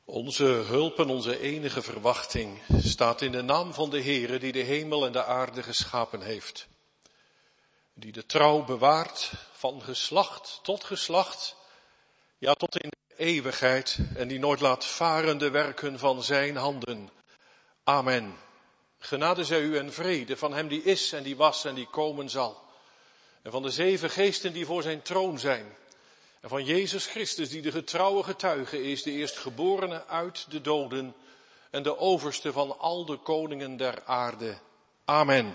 Onze hulp en onze enige verwachting staat in de naam van de Heere die de hemel en de aarde geschapen heeft. Die de trouw bewaart van geslacht tot geslacht, ja tot in de eeuwigheid, en die nooit laat varen de werken van zijn handen. Amen. Genade zij u en vrede van hem die is en die was en die komen zal. En van de 7 geesten die voor zijn troon zijn. En van Jezus Christus die de getrouwe getuige is, de eerstgeborene uit de doden en de overste van al de koningen der aarde. Amen.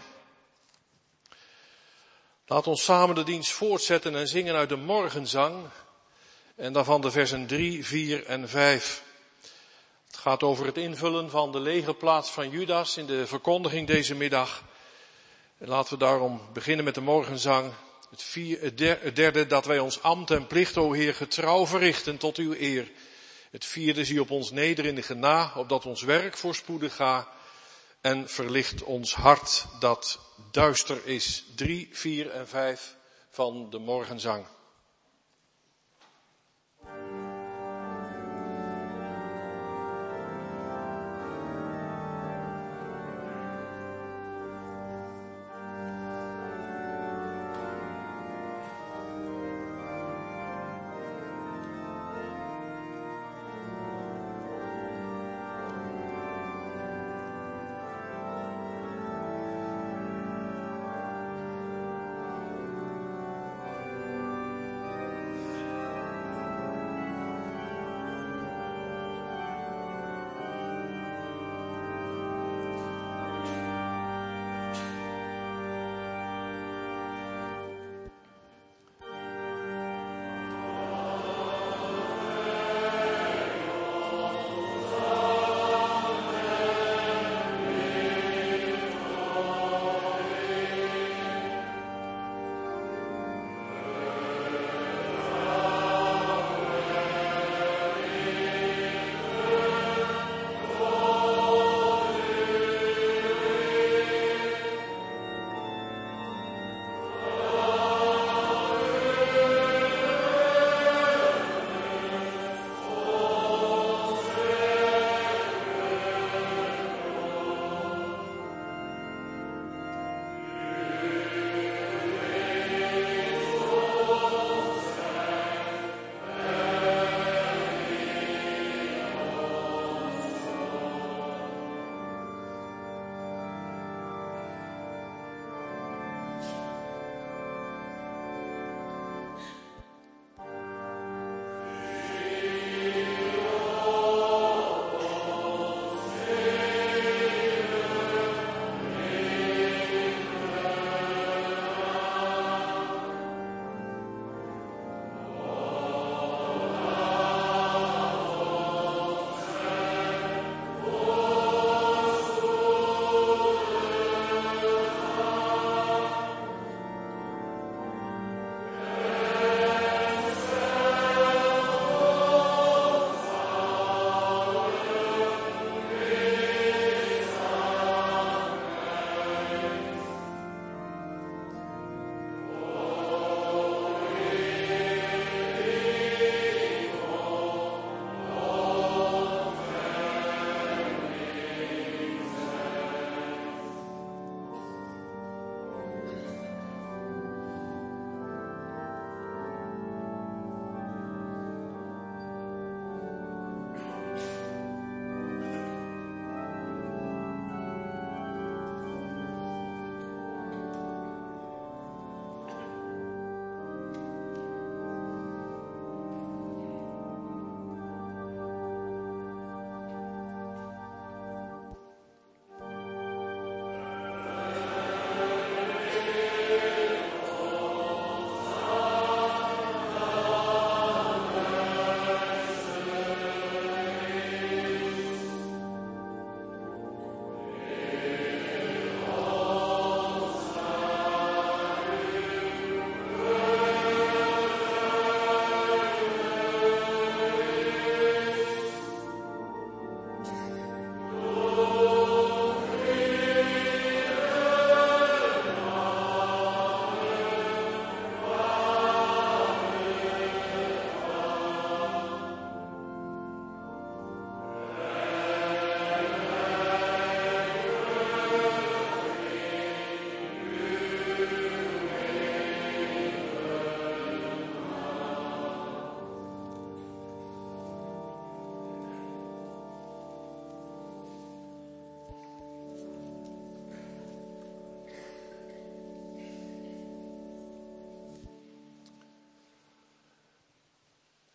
Laat ons samen de dienst voortzetten en zingen uit de morgenzang en daarvan de versen 3, 4 en 5. Het gaat over het invullen van de lege plaats van Judas in de verkondiging deze middag. En laten we daarom beginnen met de morgenzang. Het derde, dat wij ons ambt en plicht, o Heer, getrouw verrichten tot uw eer. Het vierde, zie op ons neder in de gena, opdat ons werk voorspoedig ga. En verlicht ons hart dat duister is. 3, 4 en 5 van de morgenzang.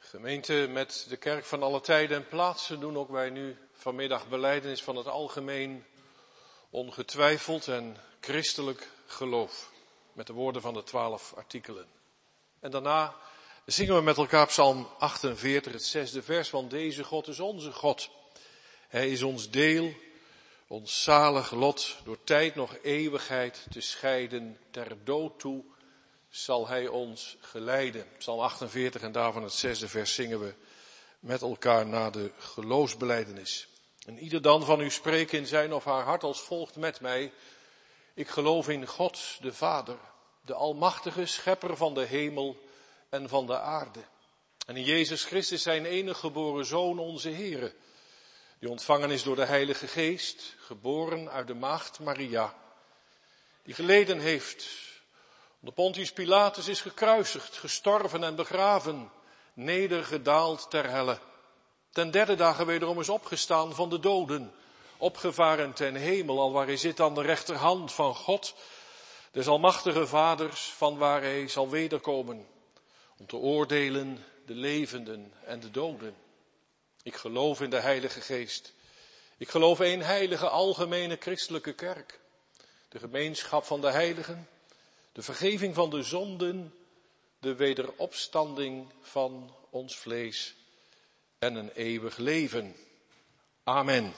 Gemeente, met de kerk van alle tijden en plaatsen doen ook wij nu vanmiddag belijdenis van het algemeen ongetwijfeld en christelijk geloof. Met de woorden van de 12 artikelen. En daarna zingen we met elkaar Psalm 48, het 6e vers, want deze God is onze God. Hij is ons deel, ons zalig lot, door tijd nog eeuwigheid te scheiden, ter dood toe zal hij ons geleiden. Psalm 48 en daarvan het 6e vers zingen we met elkaar na de geloofsbelijdenis. En ieder dan van u spreekt in zijn of haar hart als volgt met mij. Ik geloof in God, de Vader, de almachtige schepper van de hemel en van de aarde. En in Jezus Christus zijn enige geboren Zoon, onze Heere, die ontvangen is door de Heilige Geest, geboren uit de maagd Maria, die geleden heeft, onder Pontius Pilatus is gekruisigd, gestorven en begraven, nedergedaald ter helle. Ten derde dagen wederom is opgestaan van de doden, opgevaren ten hemel, alwaar hij zit aan de rechterhand van God, des almachtige Vaders, van waar hij zal wederkomen, om te oordelen de levenden en de doden. Ik geloof in de Heilige Geest. Ik geloof één heilige algemene christelijke kerk, de gemeenschap van de heiligen, de vergeving van de zonden, de wederopstanding van ons vlees en een eeuwig leven. Amen.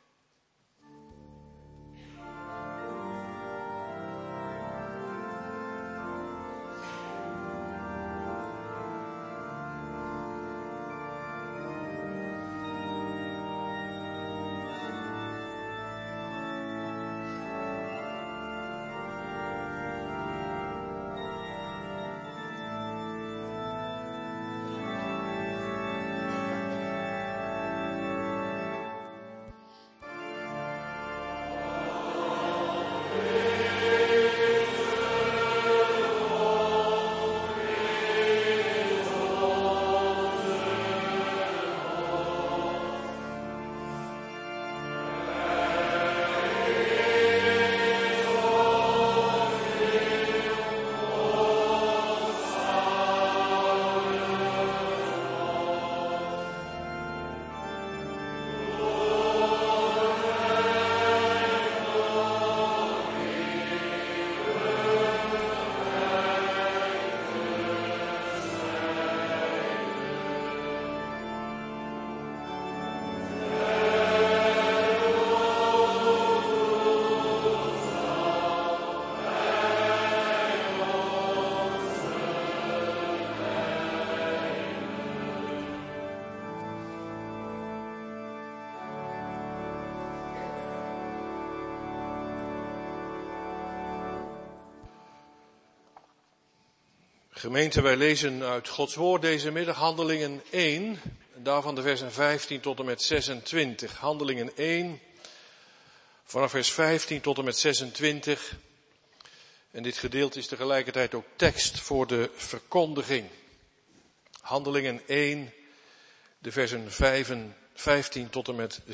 Gemeente, wij lezen uit Gods woord deze middag Handelingen 1, daarvan de versen 15 tot en met 26. Handelingen 1, vanaf vers 15 tot en met 26. En dit gedeelte is tegelijkertijd ook tekst voor de verkondiging. Handelingen 1, de versen 15 tot en met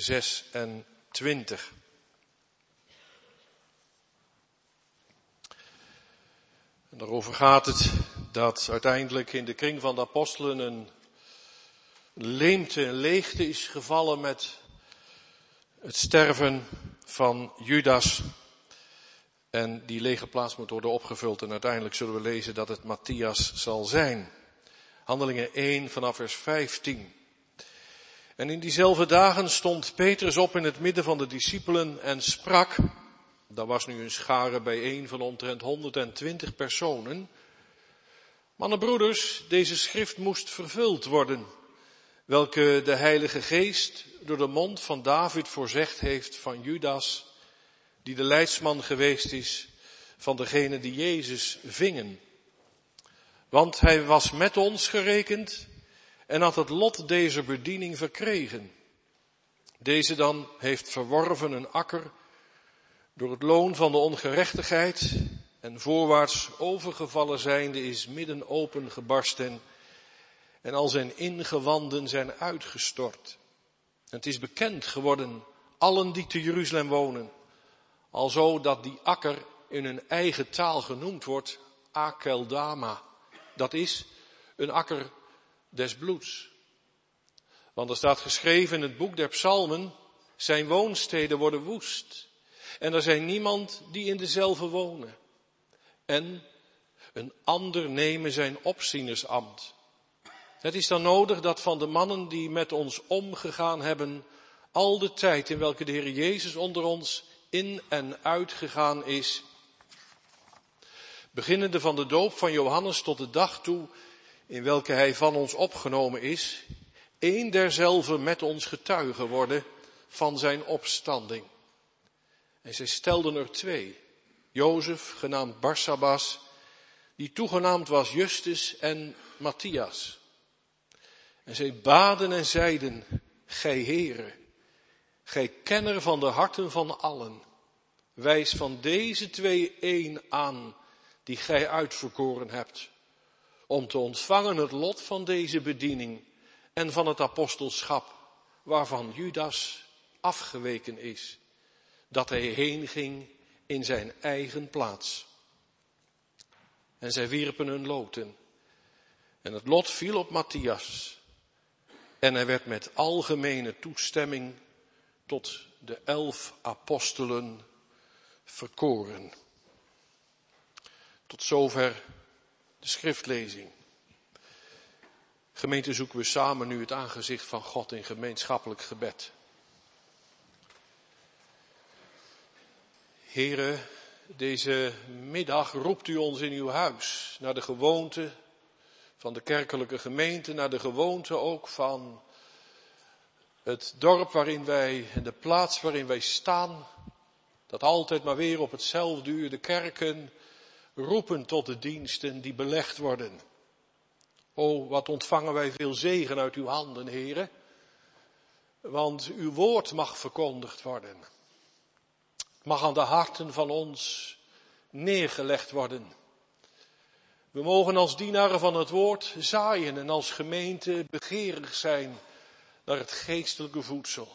26. En daarover gaat het dat uiteindelijk in de kring van de apostelen een leemte, een leegte is gevallen met het sterven van Judas. En die lege plaats moet worden opgevuld en uiteindelijk zullen we lezen dat het Matthias zal zijn. Handelingen 1 vanaf vers 15. En in diezelfde dagen stond Petrus op in het midden van de discipelen en sprak. Daar was nu een schare bijeen van omtrent 120 personen. Mannen, broeders, deze schrift moest vervuld worden, welke de Heilige Geest door de mond van David voorzegd heeft van Judas, die de leidsman geweest is van degene die Jezus vingen. Want hij was met ons gerekend en had het lot deze bediening verkregen. Deze dan heeft verworven een akker door het loon van de ongerechtigheid en voorwaarts overgevallen zijnde is midden open gebarsten en al zijn ingewanden zijn uitgestort. En het is bekend geworden allen die te Jeruzalem wonen, alzo dat die akker in hun eigen taal genoemd wordt Akeldama. Dat is een akker des bloeds. Want er staat geschreven in het boek der Psalmen, zijn woonsteden worden woest. En er zijn niemand die in dezelfde wonen. En een ander nemen zijn opzienersambt. Het is dan nodig dat van de mannen die met ons omgegaan hebben, al de tijd in welke de Heer Jezus onder ons in en uitgegaan is, beginnende van de doop van Johannes tot de dag toe in welke hij van ons opgenomen is, een derzelve met ons getuige worden van zijn opstanding. En zij stelden er 2, Jozef, genaamd Barsabas, die toegenaamd was Justus, en Matthias. En zij baden en zeiden, gij Heere, gij kenner van de harten van allen, wijs van deze 2 één aan, die gij uitverkoren hebt, om te ontvangen het lot van deze bediening en van het apostelschap, waarvan Judas afgeweken is, dat hij heen ging in zijn eigen plaats. En zij wierpen hun loten, en het lot viel op Matthias, en hij werd met algemene toestemming tot de 11 apostelen verkoren. Tot zover de schriftlezing. Gemeente, zoeken we samen nu het aangezicht van God in gemeenschappelijk gebed. Heere, deze middag roept u ons in uw huis naar de gewoonte van de kerkelijke gemeente, naar de gewoonte ook van het dorp waarin wij en de plaats waarin wij staan, dat altijd maar weer op hetzelfde uur de kerken roepen tot de diensten die belegd worden. O, wat ontvangen wij veel zegen uit uw handen, Heere, want uw woord mag verkondigd worden. Mag aan de harten van ons neergelegd worden. We mogen als dienaren van het woord zaaien en als gemeente begeerig zijn naar het geestelijke voedsel.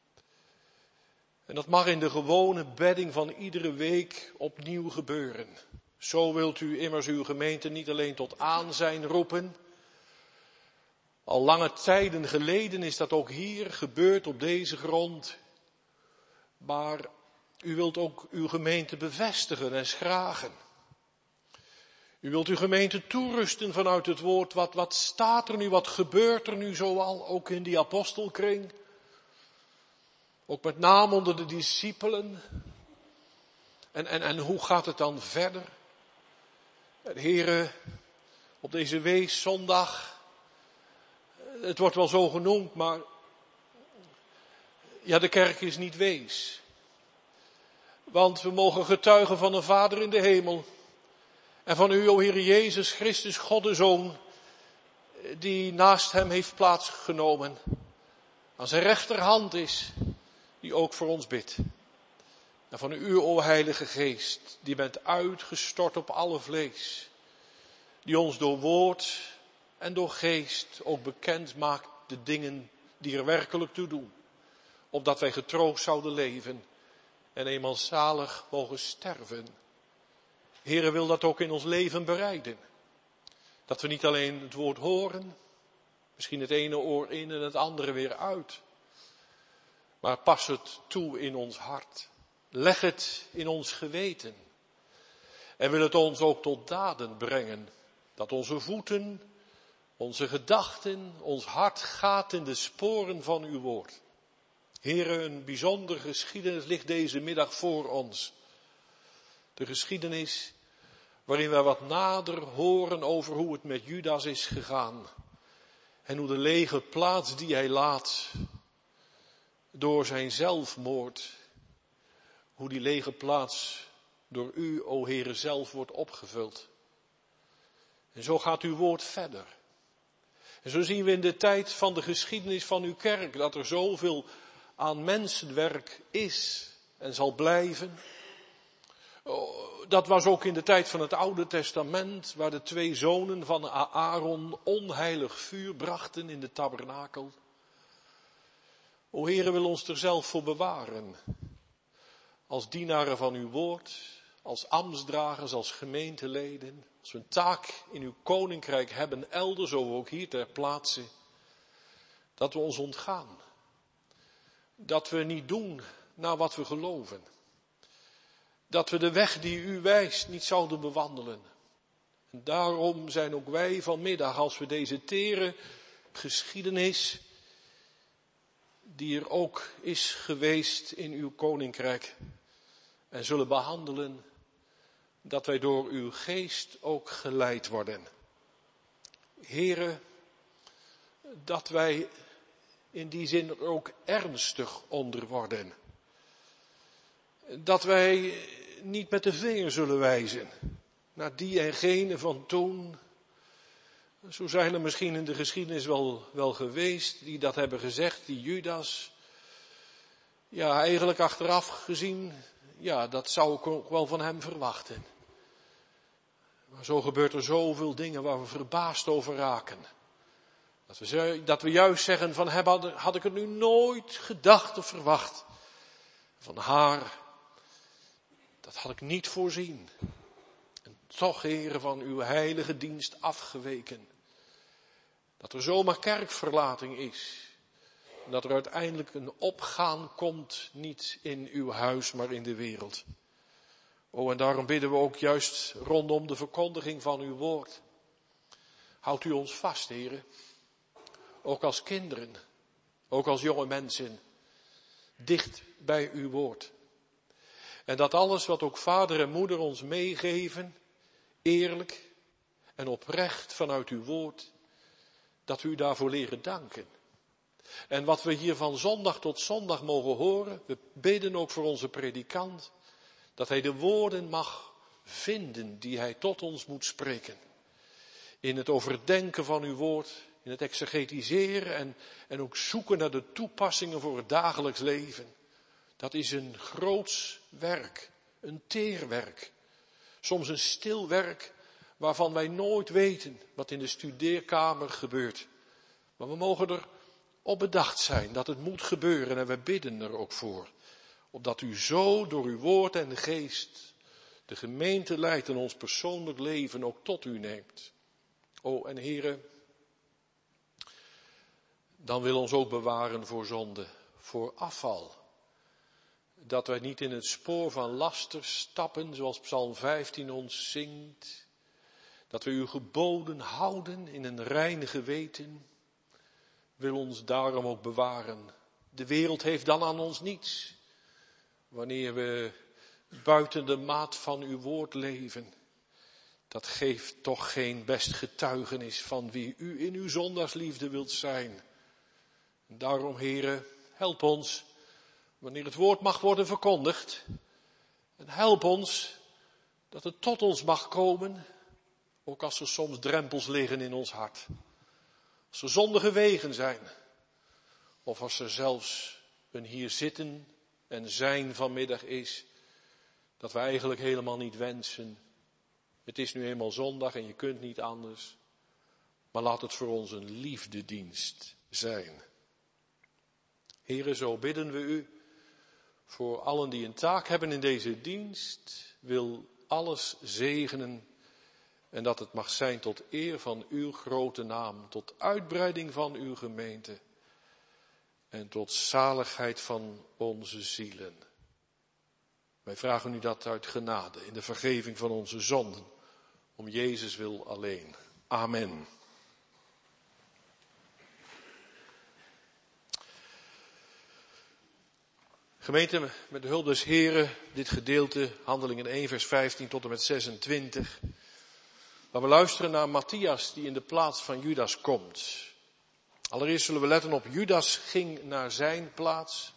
En dat mag in de gewone bedding van iedere week opnieuw gebeuren. Zo wilt u immers uw gemeente niet alleen tot aanzijn roepen. Al lange tijden geleden is dat ook hier gebeurd op deze grond. Maar u wilt ook uw gemeente bevestigen en schragen. U wilt uw gemeente toerusten vanuit het woord. Wat staat er nu, wat gebeurt er nu zoal, ook in die apostelkring? Ook met name onder de discipelen. En hoe gaat het dan verder? Heren, op deze weeszondag, het wordt wel zo genoemd, maar ja, de kerk is niet wees. Want we mogen getuigen van een Vader in de hemel. En van u, o Heer Jezus Christus, God de Zoon, die naast hem heeft plaatsgenomen. Aan zijn rechterhand is, die ook voor ons bidt. En van u, o Heilige Geest, die bent uitgestort op alle vlees. Die ons door woord en door geest ook bekend maakt de dingen die er werkelijk toe doen. Opdat wij getroost zouden leven en eenmaal zalig mogen sterven. Heere, wil dat ook in ons leven bereiden. Dat we niet alleen het woord horen, misschien het ene oor in en het andere weer uit. Maar pas het toe in ons hart. Leg het in ons geweten. En wil het ons ook tot daden brengen. Dat onze voeten, onze gedachten, ons hart gaat in de sporen van uw woord. Heere, een bijzondere geschiedenis ligt deze middag voor ons. De geschiedenis waarin wij wat nader horen over hoe het met Judas is gegaan. En hoe de lege plaats die hij laat door zijn zelfmoord, hoe die lege plaats door u, o Heere, zelf wordt opgevuld. En zo gaat uw woord verder. En zo zien we in de tijd van de geschiedenis van uw kerk dat er zoveel aan mensenwerk is en zal blijven. Dat was ook in de tijd van het Oude Testament, waar de 2 zonen van Aaron onheilig vuur brachten in de tabernakel. O Heere, wil ons er zelf voor bewaren. Als dienaren van uw woord, als ambtsdragers, als gemeenteleden, als we een taak in uw koninkrijk hebben, elders, zo ook hier ter plaatse, dat we ons ontgaan. Dat we niet doen naar wat we geloven. Dat we de weg die u wijst niet zouden bewandelen. En daarom zijn ook wij vanmiddag, als we deze tere geschiedenis, die er ook is geweest in uw koninkrijk, en zullen behandelen, dat wij door uw geest ook geleid worden. Here, dat wij in die zin er ook ernstig onder worden. Dat wij niet met de vinger zullen wijzen naar die en gene van toen. Zo zijn er misschien in de geschiedenis wel geweest die dat hebben gezegd, die Judas. Ja, eigenlijk achteraf gezien, ja, dat zou ik ook wel van hem verwachten. Maar zo gebeurt er zoveel dingen waar we verbaasd over raken. Dat we juist zeggen van hem had ik het nu nooit gedacht of verwacht. Van haar, dat had ik niet voorzien. En toch, heren, van uw heilige dienst afgeweken. Dat er zomaar kerkverlating is. En dat er uiteindelijk een opgaan komt, niet in uw huis, maar in de wereld. En daarom bidden we ook juist rondom de verkondiging van uw woord. Houdt u ons vast, heren. Ook als kinderen, ook als jonge mensen, dicht bij uw woord. En dat alles wat ook vader en moeder ons meegeven, eerlijk en oprecht vanuit uw woord, dat we u daarvoor leren danken. En wat we hier van zondag tot zondag mogen horen, we bidden ook voor onze predikant, dat hij de woorden mag vinden die hij tot ons moet spreken. In het overdenken van uw woord, in het exegetiseren en ook zoeken naar de toepassingen voor het dagelijks leven. Dat is een groots werk, een teer werk. Soms een stil werk waarvan wij nooit weten wat in de studeerkamer gebeurt. Maar we mogen er op bedacht zijn dat het moet gebeuren en we bidden er ook voor. Opdat u zo door uw woord en de geest de gemeente leidt en ons persoonlijk leven ook tot u neemt. En heren, dan wil ons ook bewaren voor zonde, voor afval. Dat wij niet in het spoor van laster stappen, zoals Psalm 15 ons zingt. Dat we uw geboden houden in een reine geweten. Wil ons daarom ook bewaren. De wereld heeft dan aan ons niets. Wanneer we buiten de maat van uw woord leven. Dat geeft toch geen best getuigenis van wie u in uw zondagsliefde wilt zijn. Daarom, heren, help ons wanneer het woord mag worden verkondigd. En help ons dat het tot ons mag komen, ook als er soms drempels liggen in ons hart. Als er zondige wegen zijn, of als er zelfs een hier zitten en zijn vanmiddag is, dat we eigenlijk helemaal niet wensen. Het is nu eenmaal zondag en je kunt niet anders. Maar laat het voor ons een liefdedienst zijn. Heren, zo bidden we u voor allen die een taak hebben in deze dienst. Wil alles zegenen en dat het mag zijn tot eer van uw grote naam, tot uitbreiding van uw gemeente en tot zaligheid van onze zielen. Wij vragen u dat uit genade in de vergeving van onze zonden, om Jezus wil alleen. Amen. Gemeente, met de hulp des Heren, dit gedeelte, Handelingen 1 vers 15 tot en met 26. Waar we luisteren naar Matthias die in de plaats van Judas komt. Allereerst zullen we letten op Judas ging naar zijn plaats.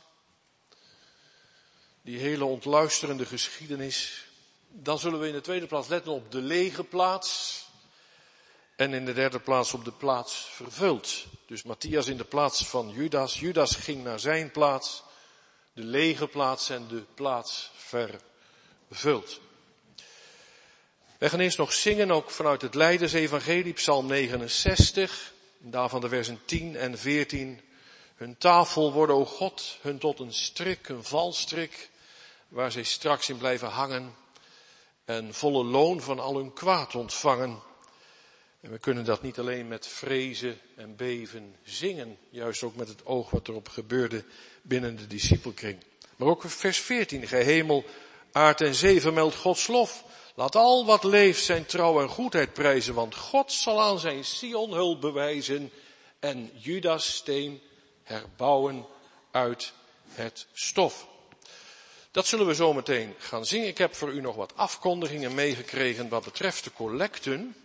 Die hele ontluisterende geschiedenis. Dan zullen we in de tweede plaats letten op de lege plaats. En in de derde plaats op de plaats vervuld. Dus Matthias in de plaats van Judas. Judas ging naar zijn plaats. De lege plaats en de plaats vervuld. We gaan eerst nog zingen, ook vanuit het Leidersevangelie, Psalm 69. Daarvan de versen 10 en 14. Hun tafel worden, o God, hun tot een strik, een valstrik, waar zij straks in blijven hangen. en volle loon van al hun kwaad ontvangen. En we kunnen dat niet alleen met vrezen en beven zingen, juist ook met het oog wat erop gebeurde binnen de discipelkring. Maar ook vers 14, gij hemel, aard en zee vermeldt Gods lof. Laat al wat leeft zijn trouw en goedheid prijzen, want God zal aan zijn Sion hulp bewijzen en Judas steen herbouwen uit het stof. Dat zullen we zo meteen gaan zingen. Ik heb voor u nog wat afkondigingen meegekregen wat betreft de collecten.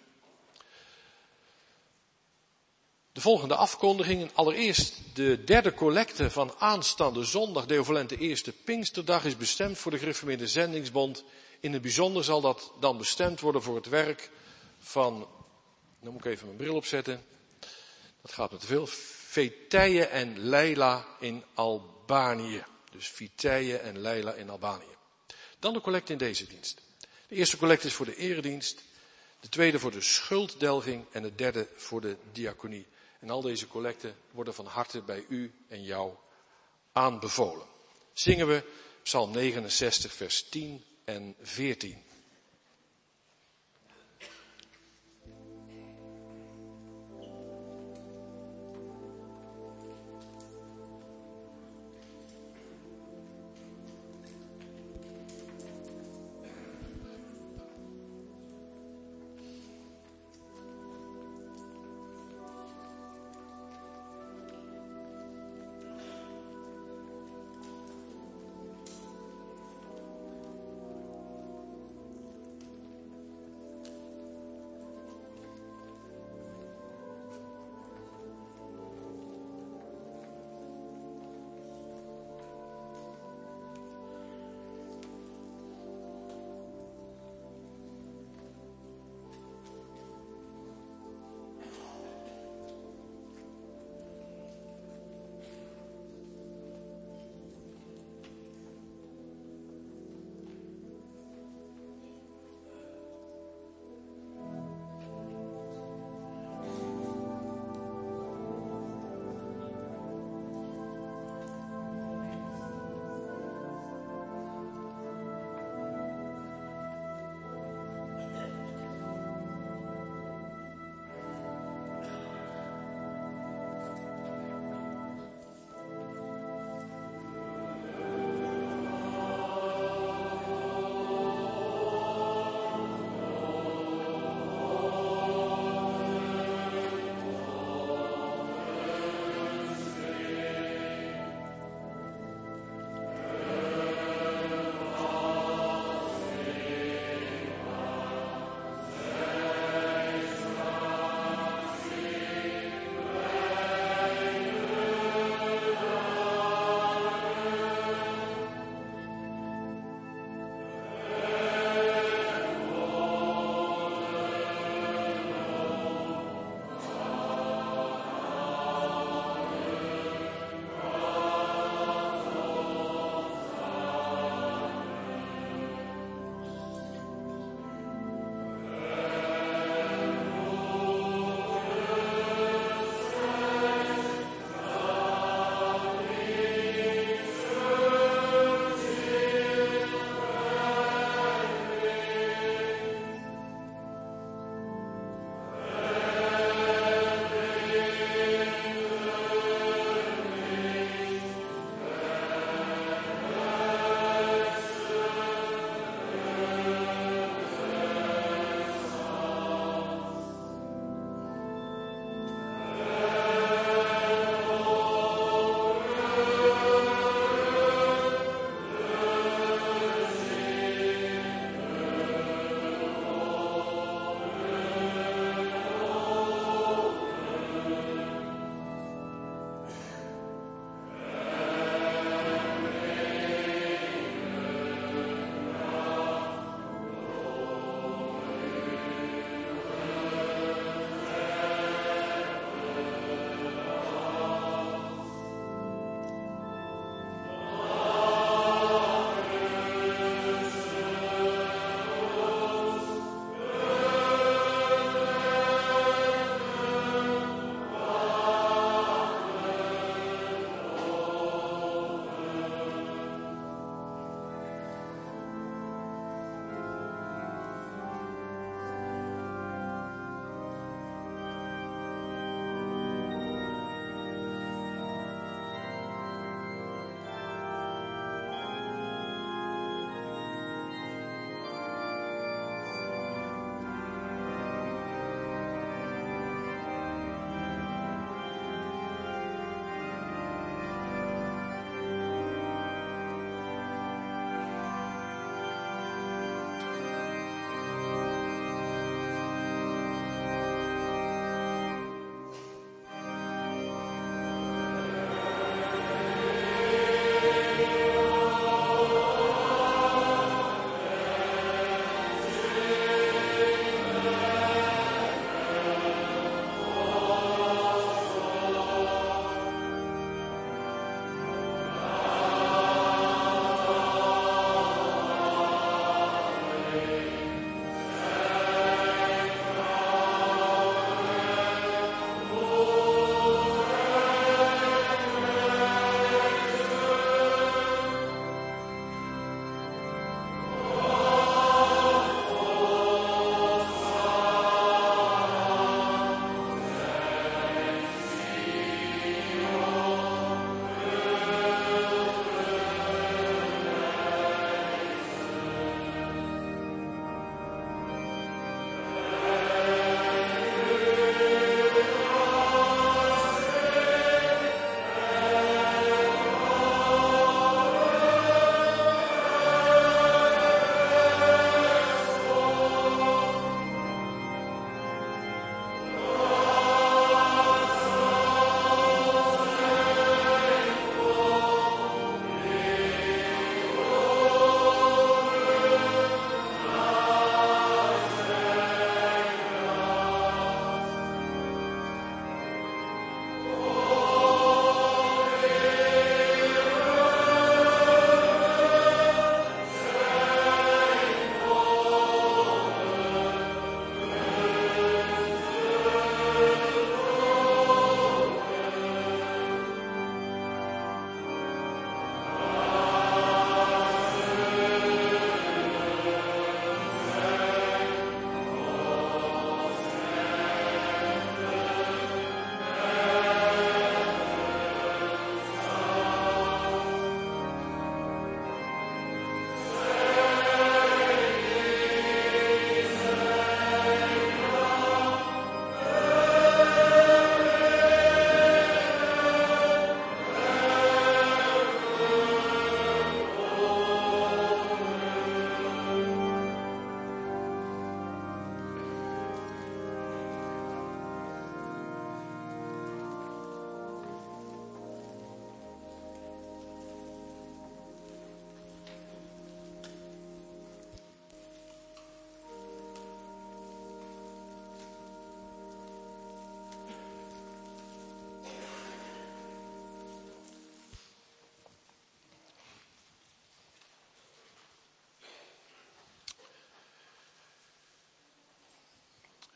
De volgende afkondigingen. Allereerst de derde collecte van aanstaande zondag, Deovalente eerste Pinksterdag, is bestemd voor de Gereformeerde Zendingsbond. In het bijzonder zal dat dan bestemd worden voor het werk van, dan moet ik even mijn bril opzetten, dat gaat me te veel, Vitaille en Leila in Albanië. Dus Vitaille en Leila in Albanië. Dan de collecte in deze dienst. De eerste collecte is voor de eredienst, de tweede voor de schulddelging en de derde voor de diaconie. En al deze collecten worden van harte bij u en jou aanbevolen. Zingen we Psalm 69 vers 10 en 14.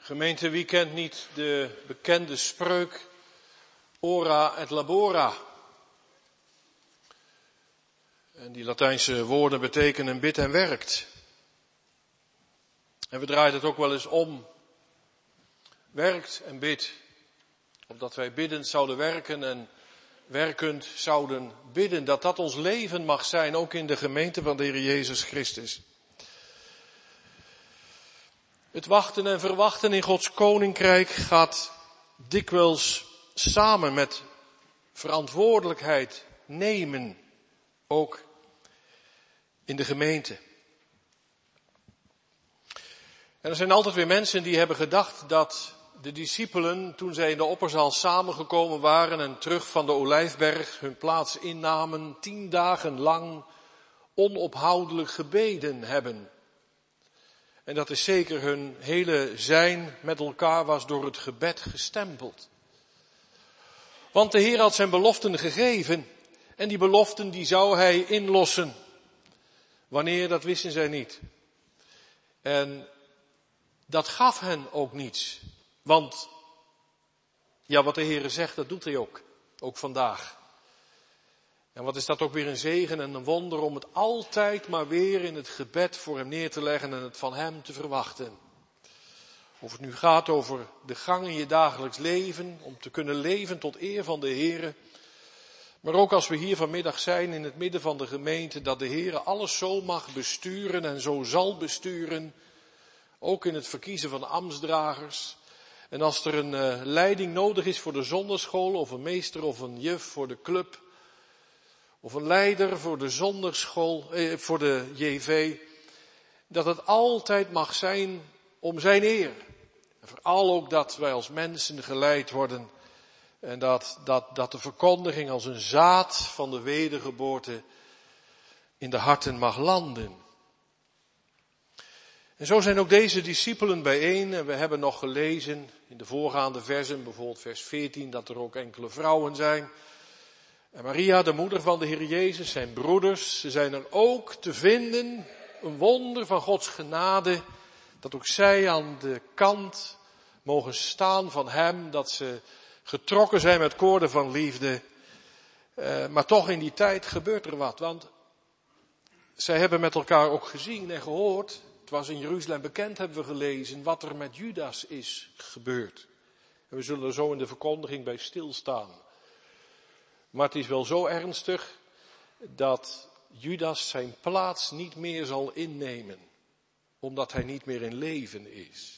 Gemeente, wie kent niet de bekende spreuk ora et labora? En die Latijnse woorden betekenen bid en werkt. En we draaien het ook wel eens om. Werkt en bid. Opdat wij biddend zouden werken en werkend zouden bidden. Dat dat ons leven mag zijn, ook in de gemeente van de Heer Jezus Christus. Het wachten en verwachten in Gods koninkrijk gaat dikwijls samen met verantwoordelijkheid nemen, ook in de gemeente. En er zijn altijd weer mensen die hebben gedacht dat de discipelen, toen zij in de opperzaal samengekomen waren en terug van de Olijfberg hun plaats innamen, 10 dagen lang onophoudelijk gebeden hebben. En dat is zeker, hun hele zijn met elkaar was door het gebed gestempeld. Want de Heer had zijn beloften gegeven en die beloften die zou hij inlossen. Wanneer, dat wisten zij niet. En dat gaf hen ook niets. Want ja, wat de Heer zegt, dat doet hij ook vandaag. En wat is dat ook weer een zegen en een wonder om het altijd maar weer in het gebed voor hem neer te leggen en het van hem te verwachten. Of het nu gaat over de gang in je dagelijks leven, om te kunnen leven tot eer van de Heer. Maar ook als we hier vanmiddag zijn in het midden van de gemeente, dat de Heer alles zo mag besturen en zo zal besturen. Ook in het verkiezen van ambtsdragers. En als er een leiding nodig is voor de zonderschool, of een meester of een juf voor de club, of een leider voor de zonderschool, voor de JV, dat het altijd mag zijn om zijn eer. En vooral ook dat wij als mensen geleid worden en dat de verkondiging als een zaad van de wedergeboorte in de harten mag landen. En zo zijn ook deze discipelen bijeen. En we hebben nog gelezen in de voorgaande versen, bijvoorbeeld vers 14, dat er ook enkele vrouwen zijn. En Maria, de moeder van de Heer Jezus, zijn broeders, ze zijn er ook te vinden. Een wonder van Gods genade, dat ook zij aan de kant mogen staan van hem, dat ze getrokken zijn met koorden van liefde. Maar toch in die tijd gebeurt er wat, want zij hebben met elkaar ook gezien en gehoord. Het was in Jeruzalem bekend, hebben we gelezen, wat er met Judas is gebeurd. En we zullen er zo in de verkondiging bij stilstaan. Maar het is wel zo ernstig dat Judas zijn plaats niet meer zal innemen, omdat hij niet meer in leven is.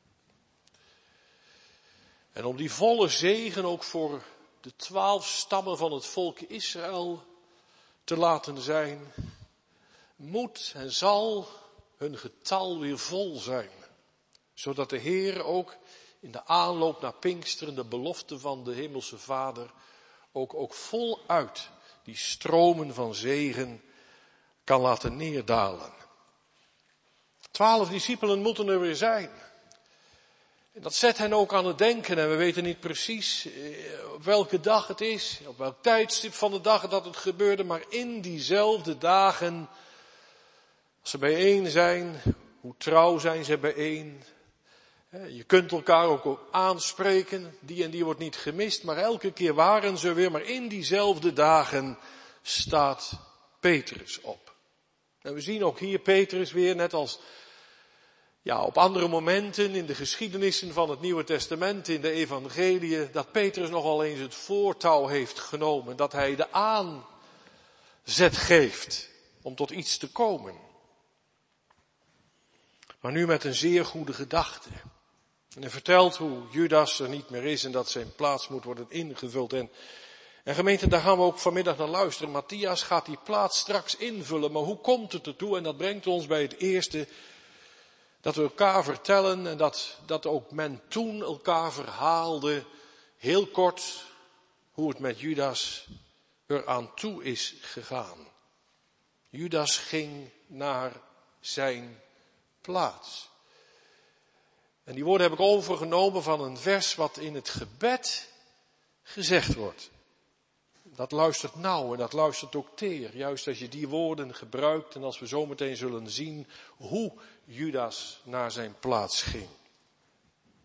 En om die volle zegen ook voor de 12 stammen van het volk Israël te laten zijn, moet en zal hun getal weer vol zijn. Zodat de Heer ook in de aanloop naar Pinksteren de belofte van de Hemelse Vader ook voluit die stromen van zegen kan laten neerdalen. 12 discipelen moeten er weer zijn. En dat zet hen ook aan het denken en we weten niet precies op welke dag het is, op welk tijdstip van de dag dat het gebeurde, maar in diezelfde dagen, als ze bijeen zijn, hoe trouw zijn ze bijeen. Je kunt elkaar ook aanspreken, die en die wordt niet gemist, maar elke keer waren ze weer, maar in diezelfde dagen staat Petrus op. En we zien ook hier Petrus weer, net als op andere momenten in de geschiedenissen van het Nieuwe Testament, in de evangeliën, dat Petrus nogal eens het voortouw heeft genomen, dat hij de aanzet geeft om tot iets te komen. Maar nu met een zeer goede gedachte. En hij vertelt hoe Judas er niet meer is en dat zijn plaats moet worden ingevuld. En gemeente, daar gaan we ook vanmiddag naar luisteren. Matthias gaat die plaats straks invullen, maar hoe komt het ertoe? En dat brengt ons bij het eerste, dat we elkaar vertellen en dat ook men toen elkaar verhaalde, heel kort, hoe het met Judas eraan toe is gegaan. Judas ging naar zijn plaats. En die woorden heb ik overgenomen van een vers wat in het gebed gezegd wordt. Dat luistert nauw en dat luistert ook teer. Juist als je die woorden gebruikt en als we zometeen zullen zien hoe Judas naar zijn plaats ging.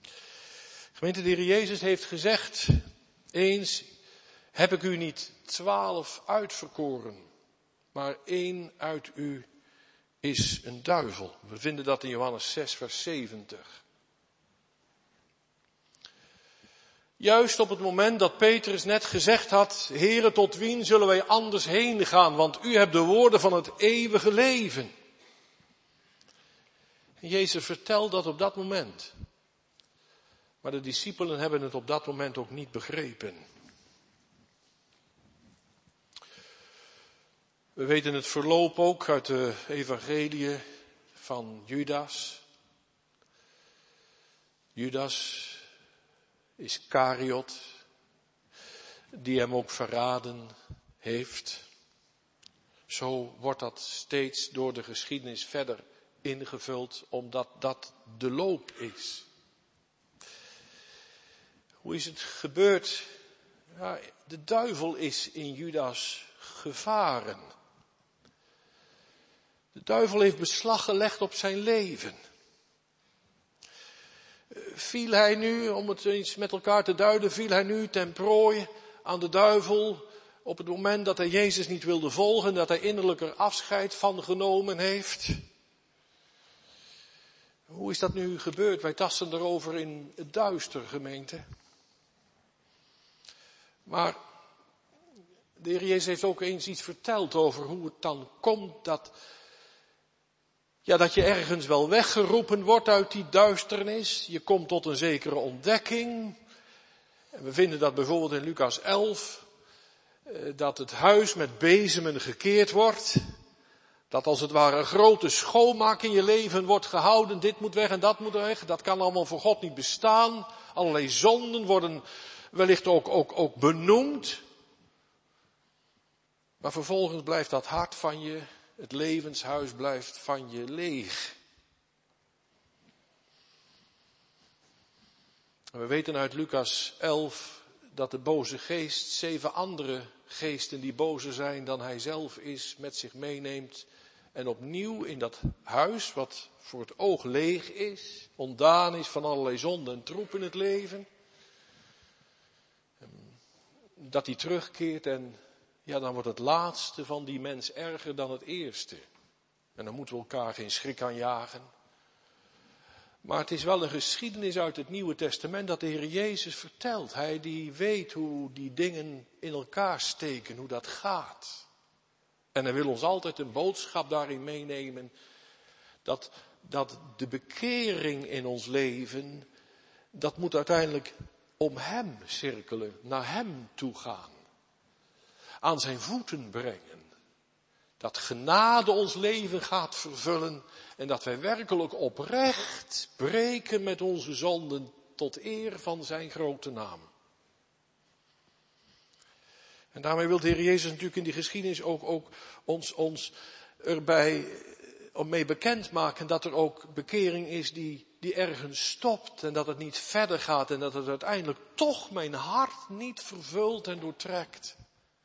Gemeente, de Heer Jezus heeft gezegd, eens heb ik u niet 12 uitverkoren, maar 1 uit u is een duivel. We vinden dat in Johannes 6, vers 70. Juist op het moment dat Petrus net gezegd had, Heere, tot wien zullen wij anders heen gaan, want u hebt de woorden van het eeuwige leven. En Jezus vertelt dat op dat moment. Maar de discipelen hebben het op dat moment ook niet begrepen. We weten het verloop ook uit de evangeliën van Judas. Judas Iskariot, die hem ook verraden heeft. Zo wordt dat steeds door de geschiedenis verder ingevuld, omdat dat de loop is. Hoe is het gebeurd? Ja, de duivel is in Judas gevaren. De duivel heeft beslag gelegd op zijn leven. Viel hij nu, om het eens met elkaar te duiden, viel hij nu ten prooi aan de duivel op het moment dat hij Jezus niet wilde volgen, dat hij innerlijk er afscheid van genomen heeft? Hoe is dat nu gebeurd? Wij tasten erover in het duister, gemeente. Maar de Heer Jezus heeft ook eens iets verteld over hoe het dan komt dat je ergens wel weggeroepen wordt uit die duisternis. Je komt tot een zekere ontdekking. En we vinden dat bijvoorbeeld in Lucas 11, dat het huis met bezemen gekeerd wordt. Dat als het ware een grote schoonmaak in je leven wordt gehouden. Dit moet weg en dat moet weg. Dat kan allemaal voor God niet bestaan. Allerlei zonden worden wellicht ook benoemd. Maar vervolgens blijft dat hart van je, het levenshuis blijft van je leeg. En we weten uit Lucas 11 dat de boze geest 7 andere geesten die bozer zijn dan hij zelf is, met zich meeneemt. En opnieuw in dat huis, wat voor het oog leeg is, ontdaan is van allerlei zonde en troep in het leven. Dat hij terugkeert en dan wordt het laatste van die mens erger dan het eerste. En dan moeten we elkaar geen schrik aanjagen. Maar het is wel een geschiedenis uit het Nieuwe Testament dat de Heer Jezus vertelt. Hij die weet hoe die dingen in elkaar steken, hoe dat gaat. En hij wil ons altijd een boodschap daarin meenemen. Dat de bekering in ons leven, dat moet uiteindelijk om hem cirkelen, naar hem toe gaan. Aan zijn voeten brengen. Dat genade ons leven gaat vervullen en dat wij werkelijk oprecht breken met onze zonden tot eer van zijn grote naam. En daarmee wil de Heer Jezus natuurlijk in die geschiedenis ook ons erbij mee bekendmaken dat er ook bekering is die ergens stopt en dat het niet verder gaat en dat het uiteindelijk toch mijn hart niet vervult en doortrekt.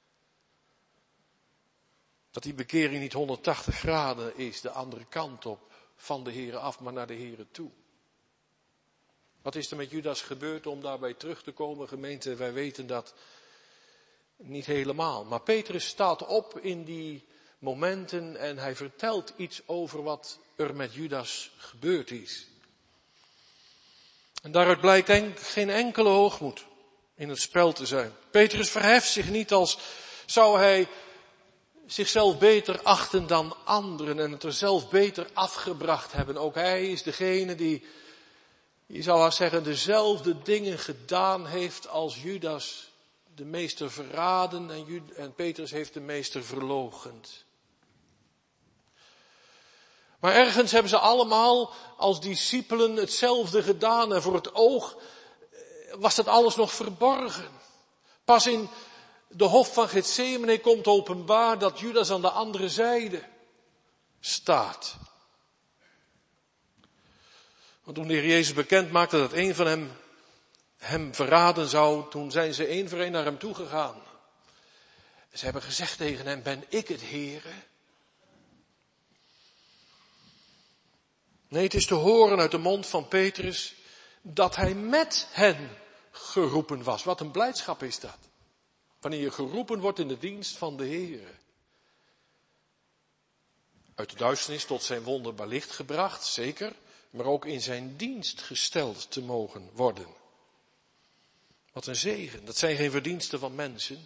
Dat die bekering niet 180 graden is, de andere kant op, van de Here af, maar naar de Here toe. Wat is er met Judas gebeurd om daarbij terug te komen, gemeente? Wij weten dat niet helemaal. Maar Petrus staat op in die momenten en hij vertelt iets over wat er met Judas gebeurd is. En daaruit blijkt geen enkele hoogmoed in het spel te zijn. Petrus verheft zich niet als zou hij zichzelf beter achten dan anderen en het er zelf beter afgebracht hebben. Ook hij is degene die, je zou haast zeggen, dezelfde dingen gedaan heeft als Judas, de meester verraden en Petrus heeft de meester verloochend. Maar ergens hebben ze allemaal als discipelen hetzelfde gedaan en voor het oog was dat alles nog verborgen. Pas in de hof van Getsemane komt openbaar dat Judas aan de andere zijde staat. Want toen de Heer Jezus bekend maakte dat een van hem verraden zou, toen zijn ze één voor één naar hem toegegaan. Ze hebben gezegd tegen hem, ben ik het, Heere? Nee, het is te horen uit de mond van Petrus dat hij met hen geroepen was. Wat een blijdschap is dat. Wanneer je geroepen wordt in de dienst van de Heer. Uit de duisternis tot zijn wonderbaar licht gebracht, zeker. Maar ook in zijn dienst gesteld te mogen worden. Wat een zegen. Dat zijn geen verdiensten van mensen.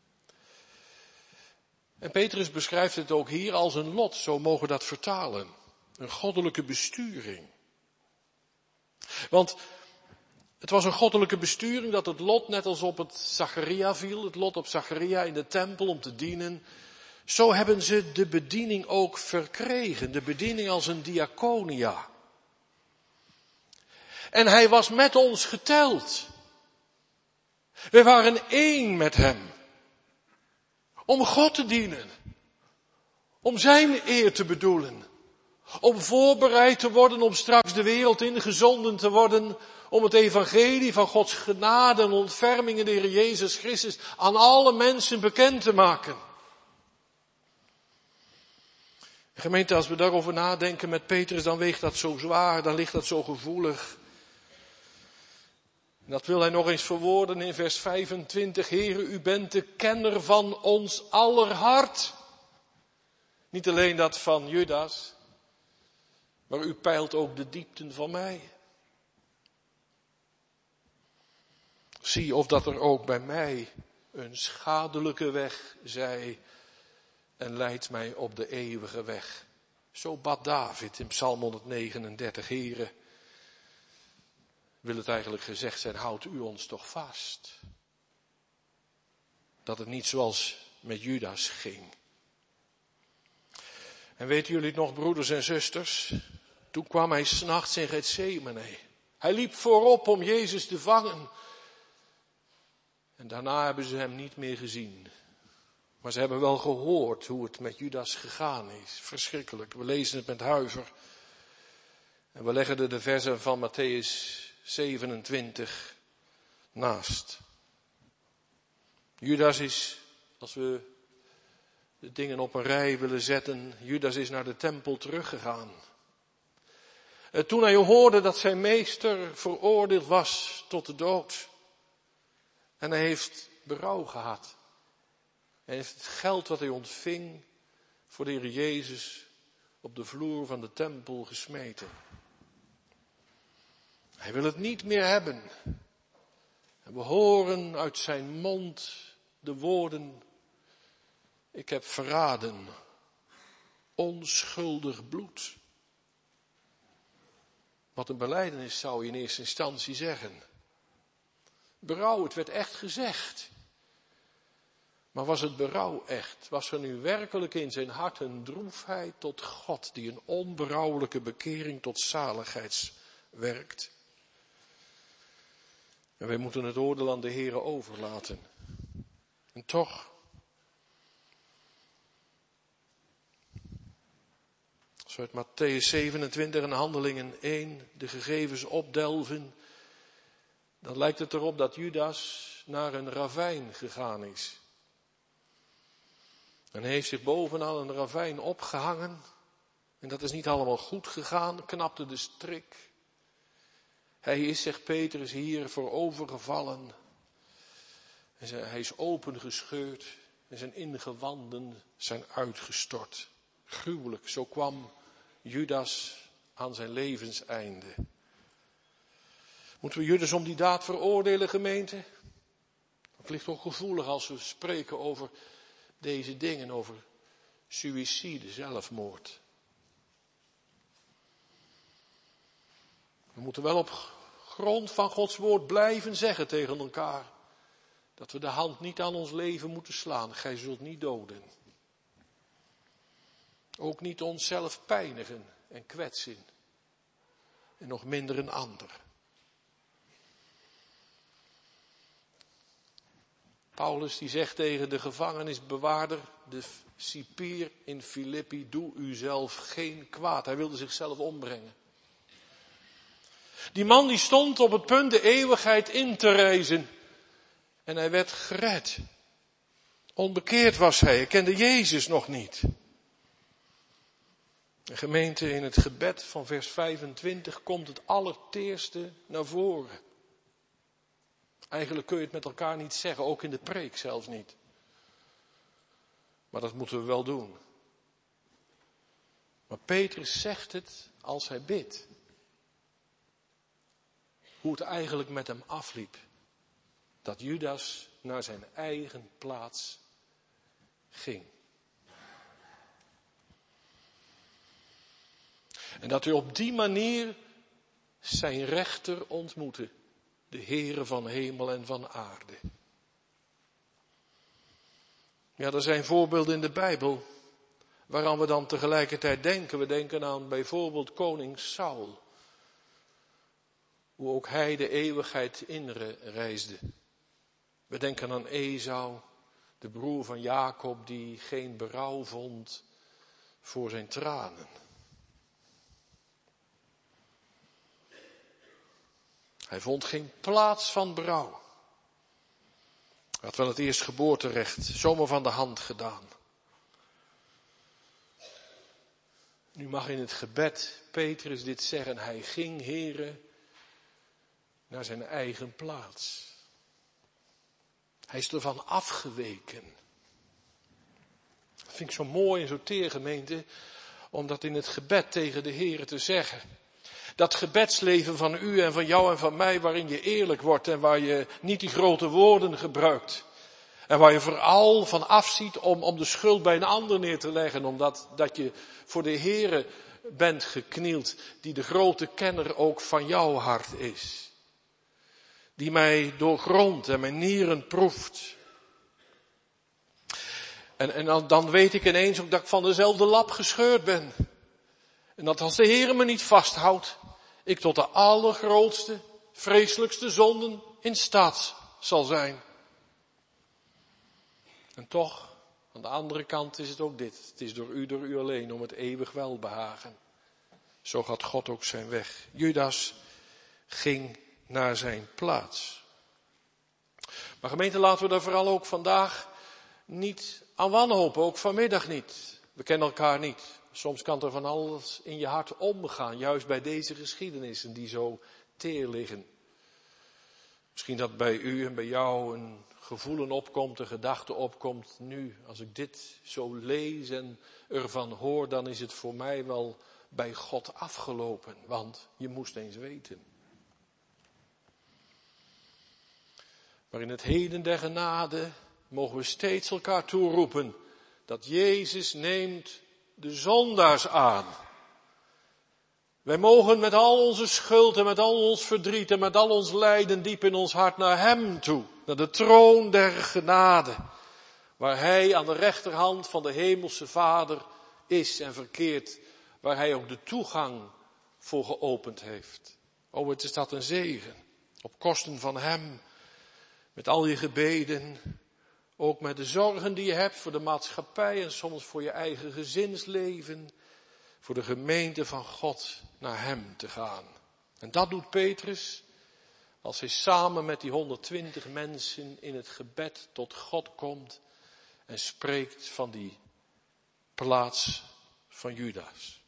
En Petrus beschrijft het ook hier als een lot, zo mogen we dat vertalen. Een goddelijke besturing. Want het was een goddelijke besturing dat het lot net als op het Zacharia viel, het lot op Zacharia in de tempel om te dienen. Zo hebben ze de bediening ook verkregen, de bediening als een diaconia. En hij was met ons geteld. We waren één met hem. Om God te dienen. Om zijn eer te bedoelen. Om voorbereid te worden om straks de wereld ingezonden te worden. Om het evangelie van Gods genade en ontferming in de Heer Jezus Christus aan alle mensen bekend te maken. Gemeente, als we daarover nadenken met Petrus, dan weegt dat zo zwaar, dan ligt dat zo gevoelig. En dat wil hij nog eens verwoorden in vers 25. Heere, u bent de kenner van ons aller hart. Niet alleen dat van Judas, maar u peilt ook de diepten van mij. Zie of dat er ook bij mij een schadelijke weg zij en leidt mij op de eeuwige weg. Zo bad David in Psalm 139, Heere, wil het eigenlijk gezegd zijn, houdt u ons toch vast. Dat het niet zoals met Judas ging. En weten jullie het nog, broeders en zusters? Toen kwam hij 's nachts in Getsemane. Hij liep voorop om Jezus te vangen. En daarna hebben ze hem niet meer gezien. Maar ze hebben wel gehoord hoe het met Judas gegaan is. Verschrikkelijk. We lezen het met huiver. En we leggen er de versen van Mattheüs 27 naast. Judas is, als we de dingen op een rij willen zetten, Judas is naar de tempel teruggegaan. Toen hij hoorde dat zijn meester veroordeeld was tot de dood. En hij heeft berouw gehad. Hij heeft het geld wat hij ontving voor de Heer Jezus op de vloer van de tempel gesmeten. Hij wil het niet meer hebben. En we horen uit zijn mond de woorden: ik heb verraden, onschuldig bloed. Wat een belijdenis zou je in eerste instantie zeggen. Berouw, het werd echt gezegd. Maar was het berouw echt? Was er nu werkelijk in zijn hart een droefheid tot God die een onberouwelijke bekering tot zaligheid werkt? En wij moeten het oordeel aan de Heere overlaten. En toch, als we uit Mattheüs 27 en Handelingen 1 de gegevens opdelven, dan lijkt het erop dat Judas naar een ravijn gegaan is. En hij heeft zich bovenaan een ravijn opgehangen. En dat is niet allemaal goed gegaan, knapte de strik. Hij is, zegt Petrus, hier voorovergevallen. En hij is opengescheurd en zijn ingewanden zijn uitgestort. Gruwelijk, zo kwam Judas aan zijn levenseinde. Moeten we Judas om die daad veroordelen, gemeente? Het ligt ook gevoelig als we spreken over deze dingen, over suïcide, zelfmoord. We moeten wel op grond van Gods woord blijven zeggen tegen elkaar dat we de hand niet aan ons leven moeten slaan. Gij zult niet doden. Ook niet onszelf pijnigen en kwetsen. En nog minder een ander. Paulus die zegt tegen de gevangenisbewaarder, de cipier in Filippi, doe u zelf geen kwaad. Hij wilde zichzelf ombrengen. Die man die stond op het punt de eeuwigheid in te reizen. En hij werd gered. Onbekeerd was hij kende Jezus nog niet. Gemeente, in het gebed van vers 25 komt het allerteerste naar voren. Eigenlijk kun je het met elkaar niet zeggen, ook in de preek zelfs niet. Maar dat moeten we wel doen. Maar Petrus zegt het als hij bidt. Hoe het eigenlijk met hem afliep. Dat Judas naar zijn eigen plaats ging. En dat hij op die manier zijn rechter ontmoette. De Heere van hemel en van aarde. Ja, er zijn voorbeelden in de Bijbel waaraan we dan tegelijkertijd denken. We denken aan bijvoorbeeld koning Saul. Hoe ook hij de eeuwigheid inreisde. We denken aan Esau, de broer van Jacob, die geen berouw vond voor zijn tranen. Hij vond geen plaats van berouw. Hij had wel het eerstgeboorterecht zomaar van de hand gedaan. Nu mag in het gebed Petrus dit zeggen. Hij ging, Heere, naar zijn eigen plaats. Hij is ervan afgeweken. Dat vind ik zo mooi en zo teer, gemeente, om dat in het gebed tegen de Heere te zeggen. Dat gebedsleven van u en van jou en van mij, waarin je eerlijk wordt en waar je niet die grote woorden gebruikt. En waar je vooral van afziet om de schuld bij een ander neer te leggen, omdat je voor de Heere bent geknield, die de grote kenner ook van jouw hart is. Die mij doorgrondt en mijn nieren proeft. En dan weet ik ineens ook dat ik van dezelfde lap gescheurd ben. En dat als de Heere me niet vasthoudt, ik tot de allergrootste, vreselijkste zonden in staat zal zijn. En toch, aan de andere kant is het ook dit. Het is door u alleen, om het eeuwig welbehagen. Zo gaat God ook zijn weg. Judas ging naar zijn plaats. Maar gemeente, laten we daar vooral ook vandaag niet aan wanhopen, ook vanmiddag niet. We kennen elkaar niet. Soms kan er van alles in je hart omgaan, juist bij deze geschiedenissen die zo teer liggen. Misschien dat bij u en bij jou een gevoelen opkomt, een gedachte opkomt. Nu, als ik dit zo lees en ervan hoor, dan is het voor mij wel bij God afgelopen. Want je moest eens weten. Maar in het heden der genade mogen we steeds elkaar toeroepen dat Jezus neemt de zondaars aan. Wij mogen met al onze schuld en met al ons verdriet en met al ons lijden diep in ons hart naar Hem toe. Naar de troon der genade. Waar Hij aan de rechterhand van de hemelse Vader is en verkeert. Waar Hij ook de toegang voor geopend heeft. O, het is dat een zegen. Op kosten van Hem. Met al je gebeden. Ook met de zorgen die je hebt voor de maatschappij en soms voor je eigen gezinsleven. Voor de gemeente van God naar Hem te gaan. En dat doet Petrus als hij samen met die 120 mensen in het gebed tot God komt en spreekt van die plaats van Judas.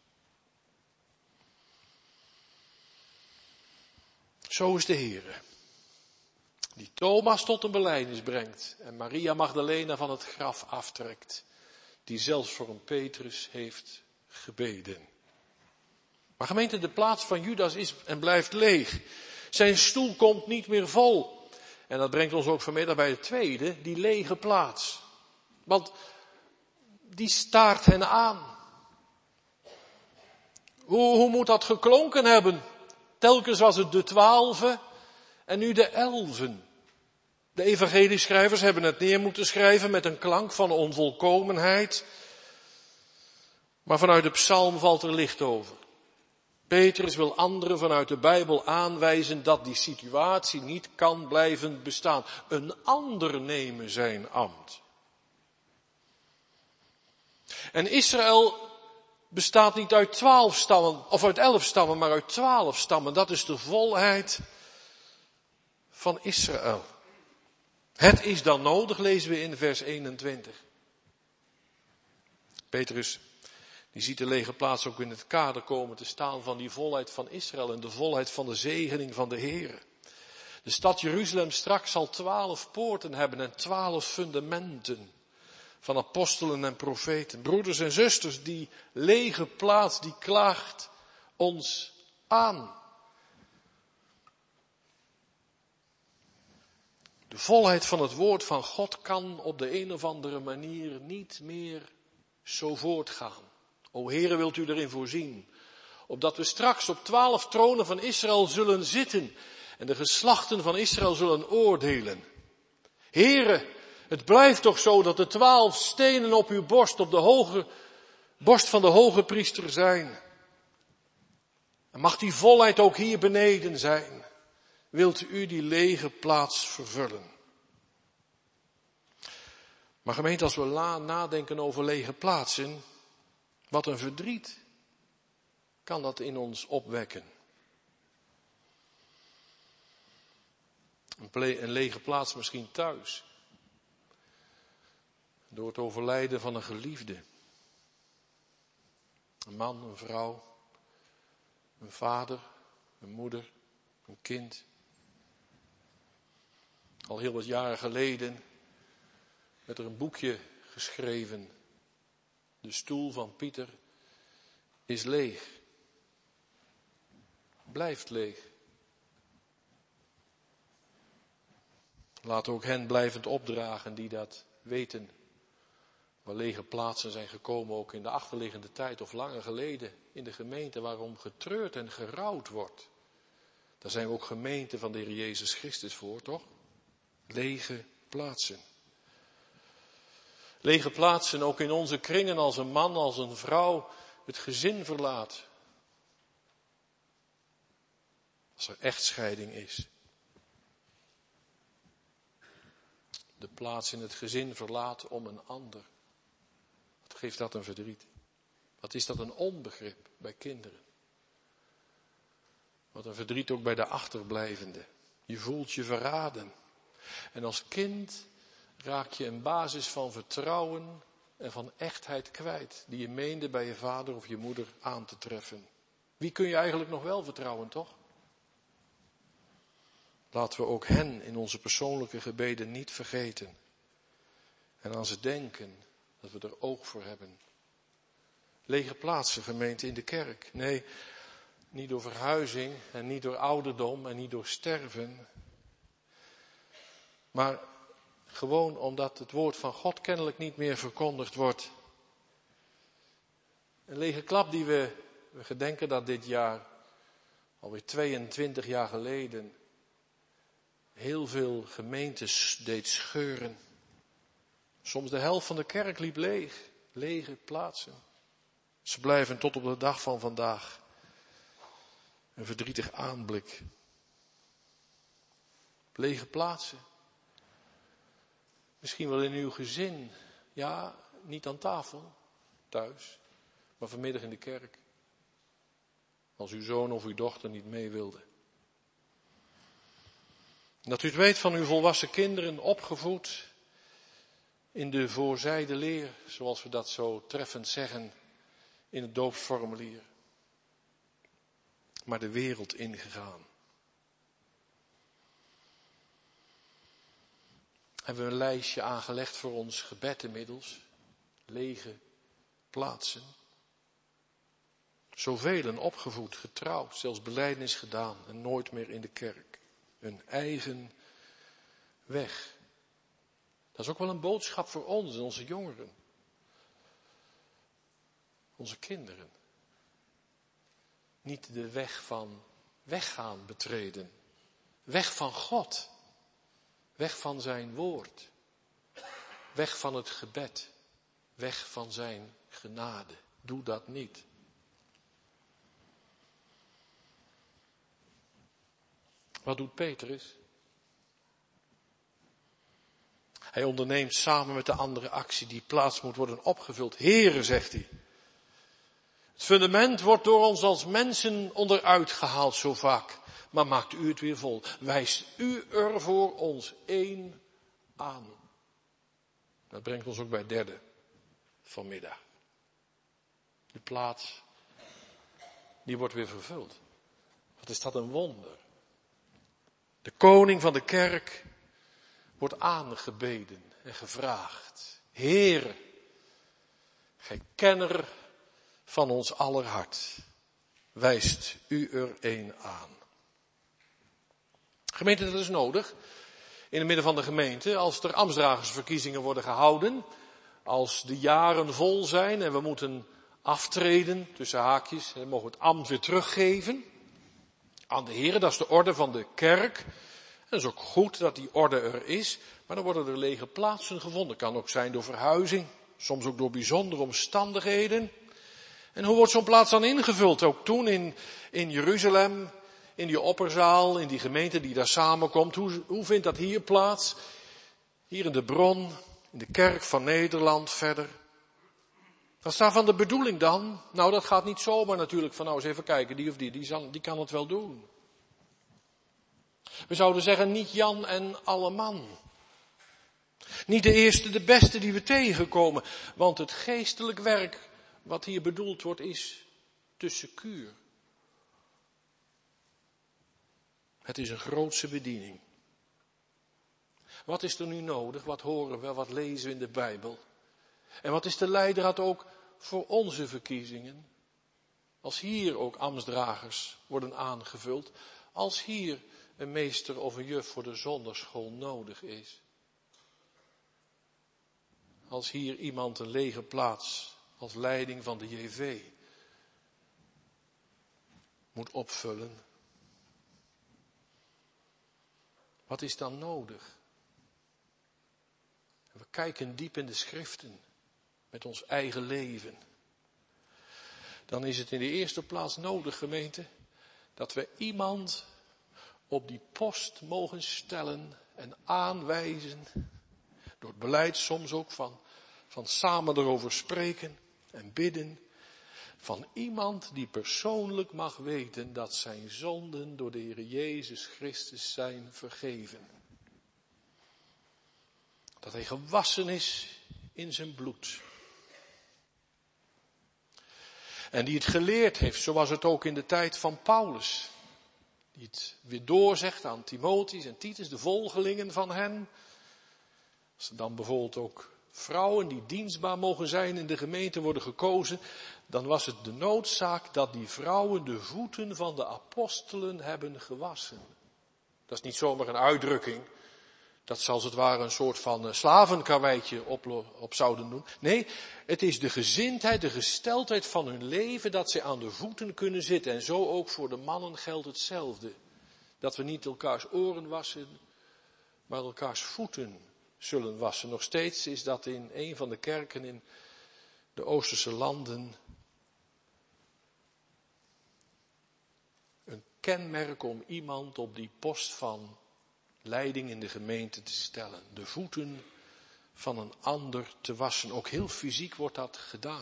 Zo is de Heere, die Thomas tot een belijdenis brengt en Maria Magdalena van het graf aftrekt, die zelfs voor een Petrus heeft gebeden. Maar gemeente, de plaats van Judas is en blijft leeg. Zijn stoel komt niet meer vol. En dat brengt ons ook vanmiddag bij het tweede, die lege plaats. Want die staart hen aan. Hoe moet dat geklonken hebben? Telkens was het de 12 en nu de 11. De evangelieschrijvers hebben het neer moeten schrijven met een klank van onvolkomenheid. Maar vanuit de psalm valt er licht over. Petrus wil anderen vanuit de Bijbel aanwijzen dat die situatie niet kan blijven bestaan. Een ander nemen zijn ambt. En Israël bestaat niet uit 12 stammen, of uit 11 stammen, maar uit 12 stammen. Dat is de volheid van Israël. Het is dan nodig, lezen we in vers 21. Petrus Die ziet de lege plaats ook in het kader komen te staan van die volheid van Israël en de volheid van de zegening van de Heere. De stad Jeruzalem straks zal 12 poorten hebben en 12 fundamenten van apostelen en profeten. Broeders en zusters, die lege plaats die klaagt ons aan. De volheid van het woord van God kan op de een of andere manier niet meer zo voortgaan. O Heere, wilt u erin voorzien, opdat we straks op 12 tronen van Israël zullen zitten en de geslachten van Israël zullen oordelen. Heere, het blijft toch zo dat de 12 stenen op uw borst, op de borst van de hoge priester zijn. En mag die volheid ook hier beneden zijn. Wilt u die lege plaats vervullen? Maar gemeente, als we nadenken over lege plaatsen, wat een verdriet kan dat in ons opwekken. Een lege plaats misschien thuis. Door het overlijden van een geliefde. Een man, een vrouw, een vader, een moeder, een kind. Al heel wat jaren geleden werd er een boekje geschreven. De stoel van Pieter is leeg. Blijft leeg. Laat ook hen blijvend opdragen die dat weten. Waar lege plaatsen zijn gekomen, ook in de achterliggende tijd of langer geleden in de gemeente, waarom getreurd en gerouwd wordt. Daar zijn we ook gemeente van de Heer Jezus Christus voor, toch? Lege plaatsen. Lege plaatsen ook in onze kringen als een man, als een vrouw het gezin verlaat. Als er echtscheiding is. De plaats in het gezin verlaat om een ander. Wat geeft dat een verdriet? Wat is dat een onbegrip bij kinderen? Wat een verdriet ook bij de achterblijvenden. Je voelt je verraden. En als kind raak je een basis van vertrouwen en van echtheid kwijt. Die je meende bij je vader of je moeder aan te treffen. Wie kun je eigenlijk nog wel vertrouwen, toch? Laten we ook hen in onze persoonlijke gebeden niet vergeten. En aan ze denken dat we er oog voor hebben. Lege plaatsen, gemeente, in de kerk. Nee, niet door verhuizing en niet door ouderdom en niet door sterven. Maar gewoon omdat het woord van God kennelijk niet meer verkondigd wordt. Een lege klap die we gedenken dat dit jaar, alweer 22 jaar geleden, heel veel gemeentes deed scheuren. Soms de helft van de kerk liep leeg. Lege plaatsen. Ze blijven tot op de dag van vandaag een verdrietig aanblik. Lege plaatsen. Misschien wel in uw gezin. Ja, niet aan tafel, thuis, maar vanmiddag in de kerk. Als uw zoon of uw dochter niet mee wilde. Dat u het weet van uw volwassen kinderen, opgevoed in de voorzijde leer, zoals we dat zo treffend zeggen in het doopsformulier. Maar de wereld ingegaan. Hebben we een lijstje aangelegd voor ons gebed inmiddels. Lege plaatsen. Zoveel opgevoed, getrouwd, zelfs belijdenis gedaan en nooit meer in de kerk. Een eigen weg. Dat is ook wel een boodschap voor ons en onze jongeren. Onze kinderen. Niet de weg van weggaan betreden. Weg van God. Weg van zijn woord. Weg van het gebed. Weg van zijn genade. Doe dat niet. Wat doet Petrus? Hij onderneemt samen met de andere actie die plaats moet worden opgevuld. Heere, zegt hij. Het fundament wordt door ons als mensen onderuit gehaald zo vaak. Maar maakt u het weer vol. Wijst u er voor ons één aan. Dat brengt ons ook bij het derde vanmiddag. De plaats, die wordt weer vervuld. Wat is dat een wonder. De koning van de kerk wordt aangebeden en gevraagd. Heere, gij kenner van ons aller hart, wijst u er een aan. Gemeente, dat is nodig. In het midden van de gemeente, als er ambtsdragersverkiezingen worden gehouden, als de jaren vol zijn en we moeten aftreden, tussen haakjes, en mogen we het ambt weer teruggeven aan de Heer, dat is de orde van de kerk. En dat is ook goed dat die orde er is, maar dan worden er lege plaatsen gevonden. Kan ook zijn door verhuizing, soms ook door bijzondere omstandigheden. En hoe wordt zo'n plaats dan ingevuld? Ook toen in Jeruzalem, in die opperzaal, in die gemeente die daar samenkomt. Hoe vindt dat hier plaats? Hier in de Bron, in de kerk van Nederland verder. Wat is daarvan de bedoeling dan? Nou, dat gaat niet zomaar natuurlijk van nou eens even kijken, die of die kan het wel doen. We zouden zeggen niet Jan en alleman. Niet de eerste, de beste die we tegenkomen. Want het geestelijk werk wat hier bedoeld wordt is te secuur. Het is een grootse bediening. Wat is er nu nodig? Wat horen we? Wat lezen we in de Bijbel? En wat is de leidraad ook voor onze verkiezingen? Als hier ook ambtsdragers worden aangevuld. Als hier een meester of een juf voor de zondagschool nodig is. Als hier iemand een lege plaats als leiding van de JV moet opvullen. Wat is dan nodig? We kijken diep in de schriften met ons eigen leven. Dan is het in de eerste plaats nodig, gemeente, dat we iemand op die post mogen stellen en aanwijzen. Door het beleid soms ook van samen erover spreken en bidden. Van iemand die persoonlijk mag weten dat zijn zonden door de Heer Jezus Christus zijn vergeven. Dat hij gewassen is in zijn bloed. En die het geleerd heeft, zoals het ook in de tijd van Paulus. Die het weer doorzegt aan Timotheus en Titus, de volgelingen van hen. Als er dan bijvoorbeeld ook vrouwen die dienstbaar mogen zijn in de gemeente worden gekozen, dan was het de noodzaak dat die vrouwen de voeten van de apostelen hebben gewassen. Dat is niet zomaar een uitdrukking, dat ze als het ware een soort van slavenkarweitje op zouden doen. Nee, het is de gezindheid, de gesteldheid van hun leven dat ze aan de voeten kunnen zitten. En zo ook voor de mannen geldt hetzelfde. Dat we niet elkaars oren wassen, maar elkaars voeten zullen wassen. Nog steeds is dat in een van de kerken in de Oosterse landen een kenmerk om iemand op die post van leiding in de gemeente te stellen. De voeten van een ander te wassen. Ook heel fysiek wordt dat gedaan.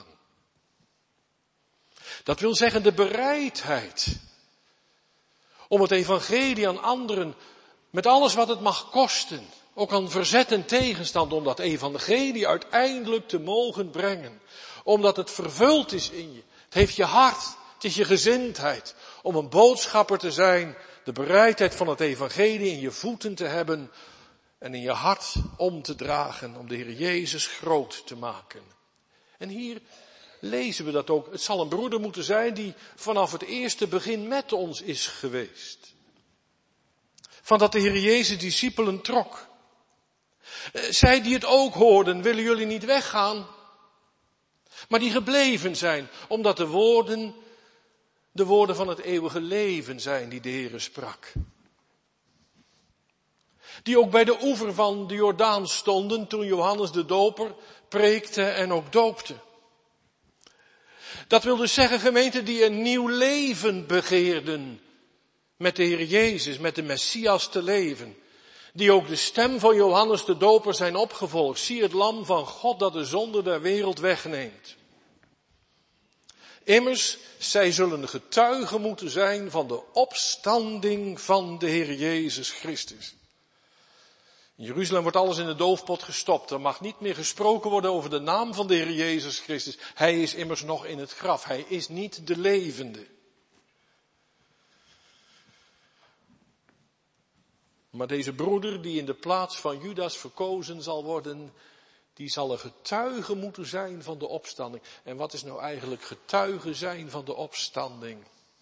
Dat wil zeggen de bereidheid om het evangelie aan anderen met alles wat het mag kosten, ook aan verzet en tegenstand, om dat evangelie uiteindelijk te mogen brengen. Omdat het vervuld is in je. Het heeft je hart, het is je gezindheid om een boodschapper te zijn. De bereidheid van het evangelie in je voeten te hebben en in je hart om te dragen, om de Heer Jezus groot te maken. En hier lezen we dat ook. Het zal een broeder moeten zijn die vanaf het eerste begin met ons is geweest. Van dat de Heer Jezus discipelen trok. Zij die het ook hoorden, willen jullie niet weggaan, maar die gebleven zijn, omdat de woorden van het eeuwige leven zijn die de Heere sprak. Die ook bij de oever van de Jordaan stonden toen Johannes de Doper preekte en ook doopte. Dat wil dus zeggen, gemeente, die een nieuw leven begeerden met de Heer Jezus, met de Messias te leven. Die ook de stem van Johannes de Doper zijn opgevolgd. Zie het lam van God dat de zonde der wereld wegneemt. Immers, zij zullen getuigen moeten zijn van de opstanding van de Heer Jezus Christus. In Jeruzalem wordt alles in de doofpot gestopt. Er mag niet meer gesproken worden over de naam van de Heer Jezus Christus. Hij is immers nog in het graf. Hij is niet de levende. Maar deze broeder die in de plaats van Judas verkozen zal worden, die zal een getuige moeten zijn van de opstanding. En wat is nou eigenlijk getuige zijn van de opstanding?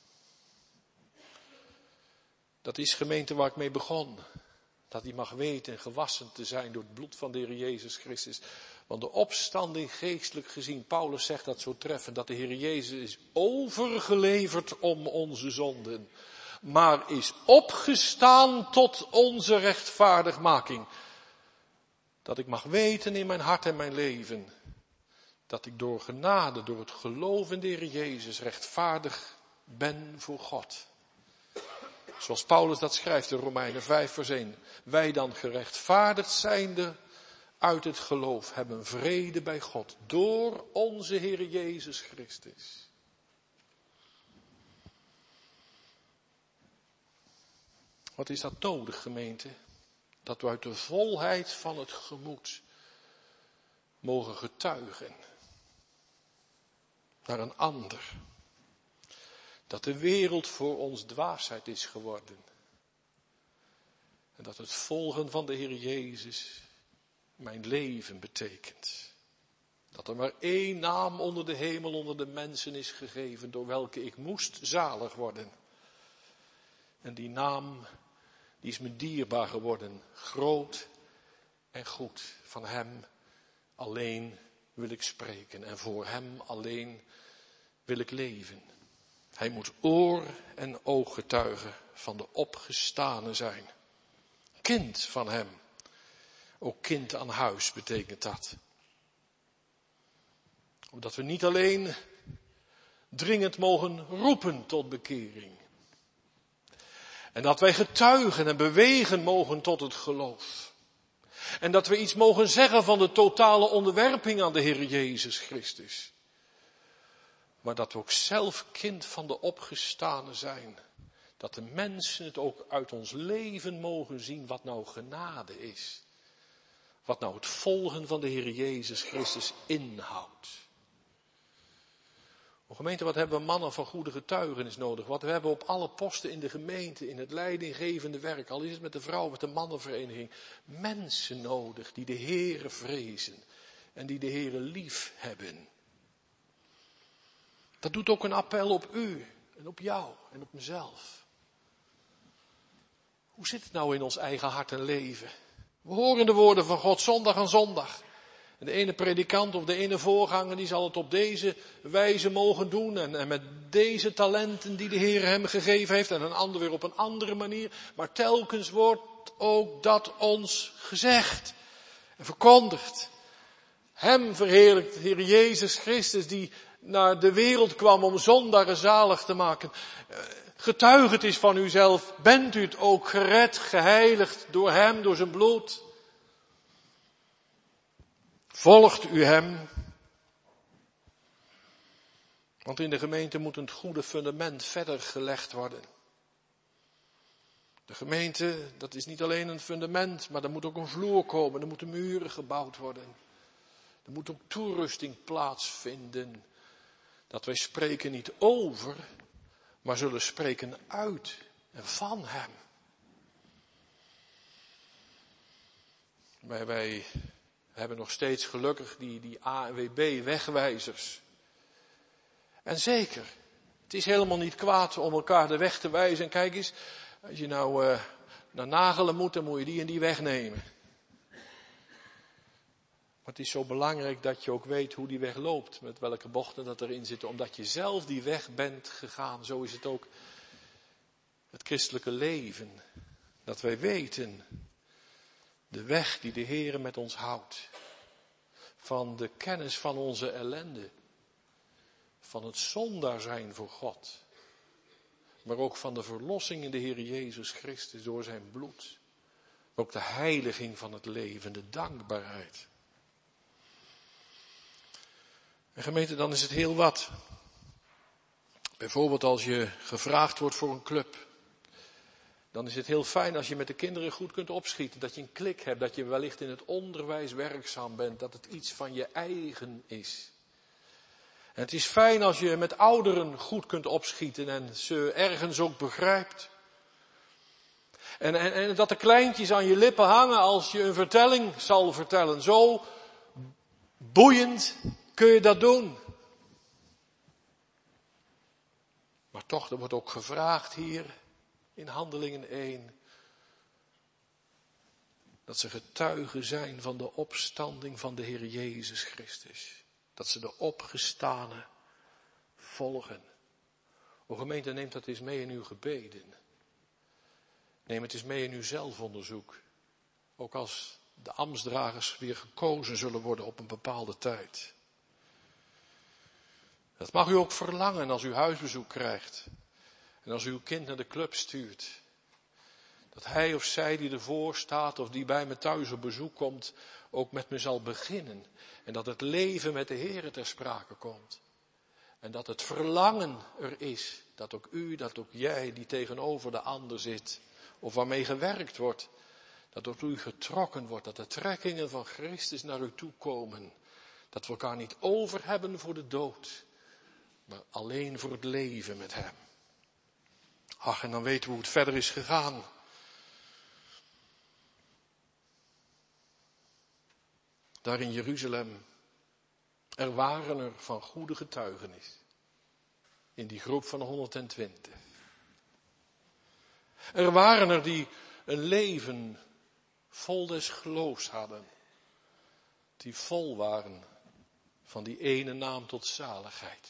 Dat is, gemeente, waar ik mee begon. Dat hij mag weten en gewassen te zijn door het bloed van de Heer Jezus Christus. Want de opstanding geestelijk gezien, Paulus zegt dat zo treffend, dat de Heer Jezus is overgeleverd om onze zonden. Maar is opgestaan tot onze rechtvaardigmaking. Dat ik mag weten in mijn hart en mijn leven, dat ik door genade, door het geloof in de Heer Jezus rechtvaardig ben voor God. Zoals Paulus dat schrijft in Romeinen 5 vers 1. Wij dan gerechtvaardigd zijnde uit het geloof hebben vrede bij God door onze Heer Jezus Christus. Wat is dat nodig, gemeente? Dat we uit de volheid van het gemoed mogen getuigen naar een ander. Dat de wereld voor ons dwaasheid is geworden. En dat het volgen van de Heer Jezus mijn leven betekent. Dat er maar één naam onder de hemel, onder de mensen is gegeven, door welke ik moest zalig worden. En die naam, die is me dierbaar geworden, groot en goed. Van hem alleen wil ik spreken en voor hem alleen wil ik leven. Hij moet oor en ooggetuige van de opgestane zijn. Kind van hem. Ook kind aan huis betekent dat. Omdat we niet alleen dringend mogen roepen tot bekering. En dat wij getuigen en bewegen mogen tot het geloof. En dat we iets mogen zeggen van de totale onderwerping aan de Heer Jezus Christus. Maar dat we ook zelf kind van de opgestane zijn. Dat de mensen het ook uit ons leven mogen zien wat nou genade is. Wat nou het volgen van de Heer Jezus Christus inhoudt. O gemeente, wat hebben we mannen van goede getuigenis nodig? Wat we hebben op alle posten in de gemeente, in het leidinggevende werk, al is het met de vrouw, met de mannenvereniging, mensen nodig die de Heere vrezen en die de Heere lief hebben. Dat doet ook een appel op u en op jou en op mezelf. Hoe zit het nou in ons eigen hart en leven? We horen de woorden van God zondag aan zondag. En de ene predikant of de ene voorganger die zal het op deze wijze mogen doen. En met deze talenten die de Heer hem gegeven heeft. En een ander weer op een andere manier. Maar telkens wordt ook dat ons gezegd en verkondigd. Hem verheerlijkt de Heer Jezus Christus die naar de wereld kwam om zondaren zalig te maken. Getuig het is van uzelf. Bent u het ook gered, geheiligd door hem, door zijn bloed? Volgt u hem? Want in de gemeente moet een goede fundament verder gelegd worden. De gemeente, dat is niet alleen een fundament, maar er moet ook een vloer komen. Er moeten muren gebouwd worden. Er moet ook toerusting plaatsvinden. Dat wij spreken niet over, maar zullen spreken uit en van hem. Wij hebben nog steeds gelukkig die ANWB-wegwijzers. En zeker, het is helemaal niet kwaad om elkaar de weg te wijzen. En kijk eens, als je nou naar Nagelen moet, dan moet je die en die wegnemen. Maar het is zo belangrijk dat je ook weet hoe die weg loopt. Met welke bochten dat erin zitten. Omdat je zelf die weg bent gegaan. Zo is het ook het christelijke leven. Dat wij weten de weg die de Heere met ons houdt. Van de kennis van onze ellende. Van het zondaar zijn voor God. Maar ook van de verlossing in de Heere Jezus Christus door zijn bloed. Ook de heiliging van het leven, de dankbaarheid. En gemeente, dan is het heel wat. Bijvoorbeeld als je gevraagd wordt voor een club. dan is het heel fijn als je met de kinderen goed kunt opschieten. Dat je een klik hebt, dat je wellicht in het onderwijs werkzaam bent. Dat het iets van je eigen is. En het is fijn als je met ouderen goed kunt opschieten en ze ergens ook begrijpt. En dat de kleintjes aan je lippen hangen als je een vertelling zal vertellen. Zo boeiend kun je dat doen. Maar toch, er wordt ook gevraagd hier in Handelingen 1. Dat ze getuigen zijn van de opstanding van de Heer Jezus Christus. Dat ze de opgestane volgen. O gemeente, neemt dat eens mee in uw gebeden. Neem het eens mee in uw zelfonderzoek. Ook als de ambtsdragers weer gekozen zullen worden op een bepaalde tijd. Dat mag u ook verlangen als u huisbezoek krijgt. En als u uw kind naar de club stuurt. Dat hij of zij die ervoor staat of die bij me thuis op bezoek komt, ook met me zal beginnen. En dat het leven met de Heer ter sprake komt. En dat het verlangen er is, dat ook u, dat ook jij die tegenover de ander zit, of waarmee gewerkt wordt, dat ook u getrokken wordt, dat de trekkingen van Christus naar u toe komen. Dat we elkaar niet over hebben voor de dood, maar alleen voor het leven met hem. Ach, en dan weten we hoe het verder is gegaan. Daar in Jeruzalem, er waren er van goede getuigenis. In die groep van 120. Er waren er die een leven vol des geloofs hadden. Die vol waren van die ene naam tot zaligheid.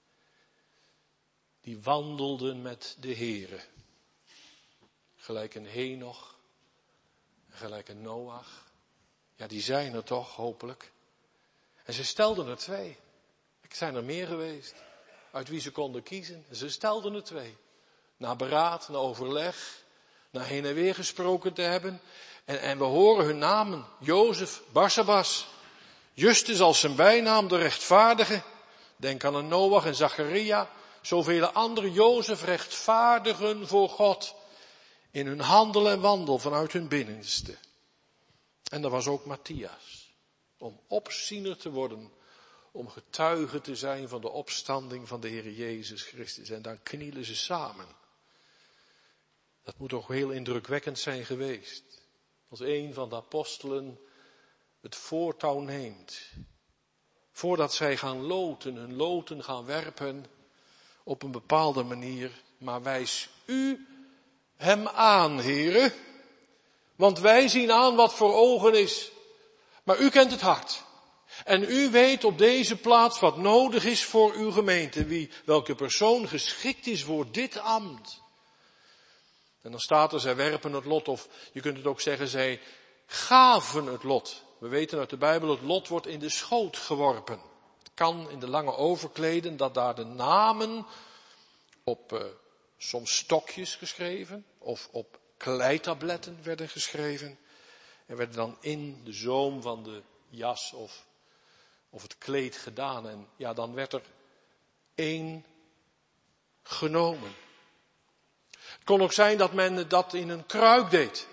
Die wandelden met de Heere. Gelijk een Henoch, gelijk een Noach. Ja, die zijn er toch, hopelijk. En ze stelden er 2. Er zijn er meer geweest. Uit wie ze konden kiezen. Ze stelden er 2. Na beraad, na overleg, na heen en weer gesproken te hebben. En we horen hun namen. Jozef, Barsabas. Justus als zijn bijnaam, de rechtvaardige. Denk aan een Noach en Zacharia. Zoveel andere Jozef rechtvaardigen voor God. In hun handel en wandel vanuit hun binnenste. En er was ook Matthias. Om opziener te worden. Om getuige te zijn van de opstanding van de Heer Jezus Christus. En dan knielen ze samen. Dat moet toch heel indrukwekkend zijn geweest. Als een van de apostelen het voortouw neemt. Voordat zij gaan loten, hun loten gaan werpen op een bepaalde manier. Maar wijs u hem aan, heren. Want wij zien aan wat voor ogen is. Maar u kent het hart. En u weet op deze plaats wat nodig is voor uw gemeente. Welke persoon geschikt is voor dit ambt. En dan staat er, zij werpen het lot. Of je kunt het ook zeggen, zij gaven het lot. We weten uit de Bijbel, het lot wordt in de schoot geworpen. Het kan in de lange overkleden dat daar de namen op soms stokjes geschreven. Of op kleitabletten werden geschreven. En werden dan in de zoom van de jas of het kleed gedaan. En ja, dan werd er 1 genomen. Het kon ook zijn dat men dat in een kruik deed.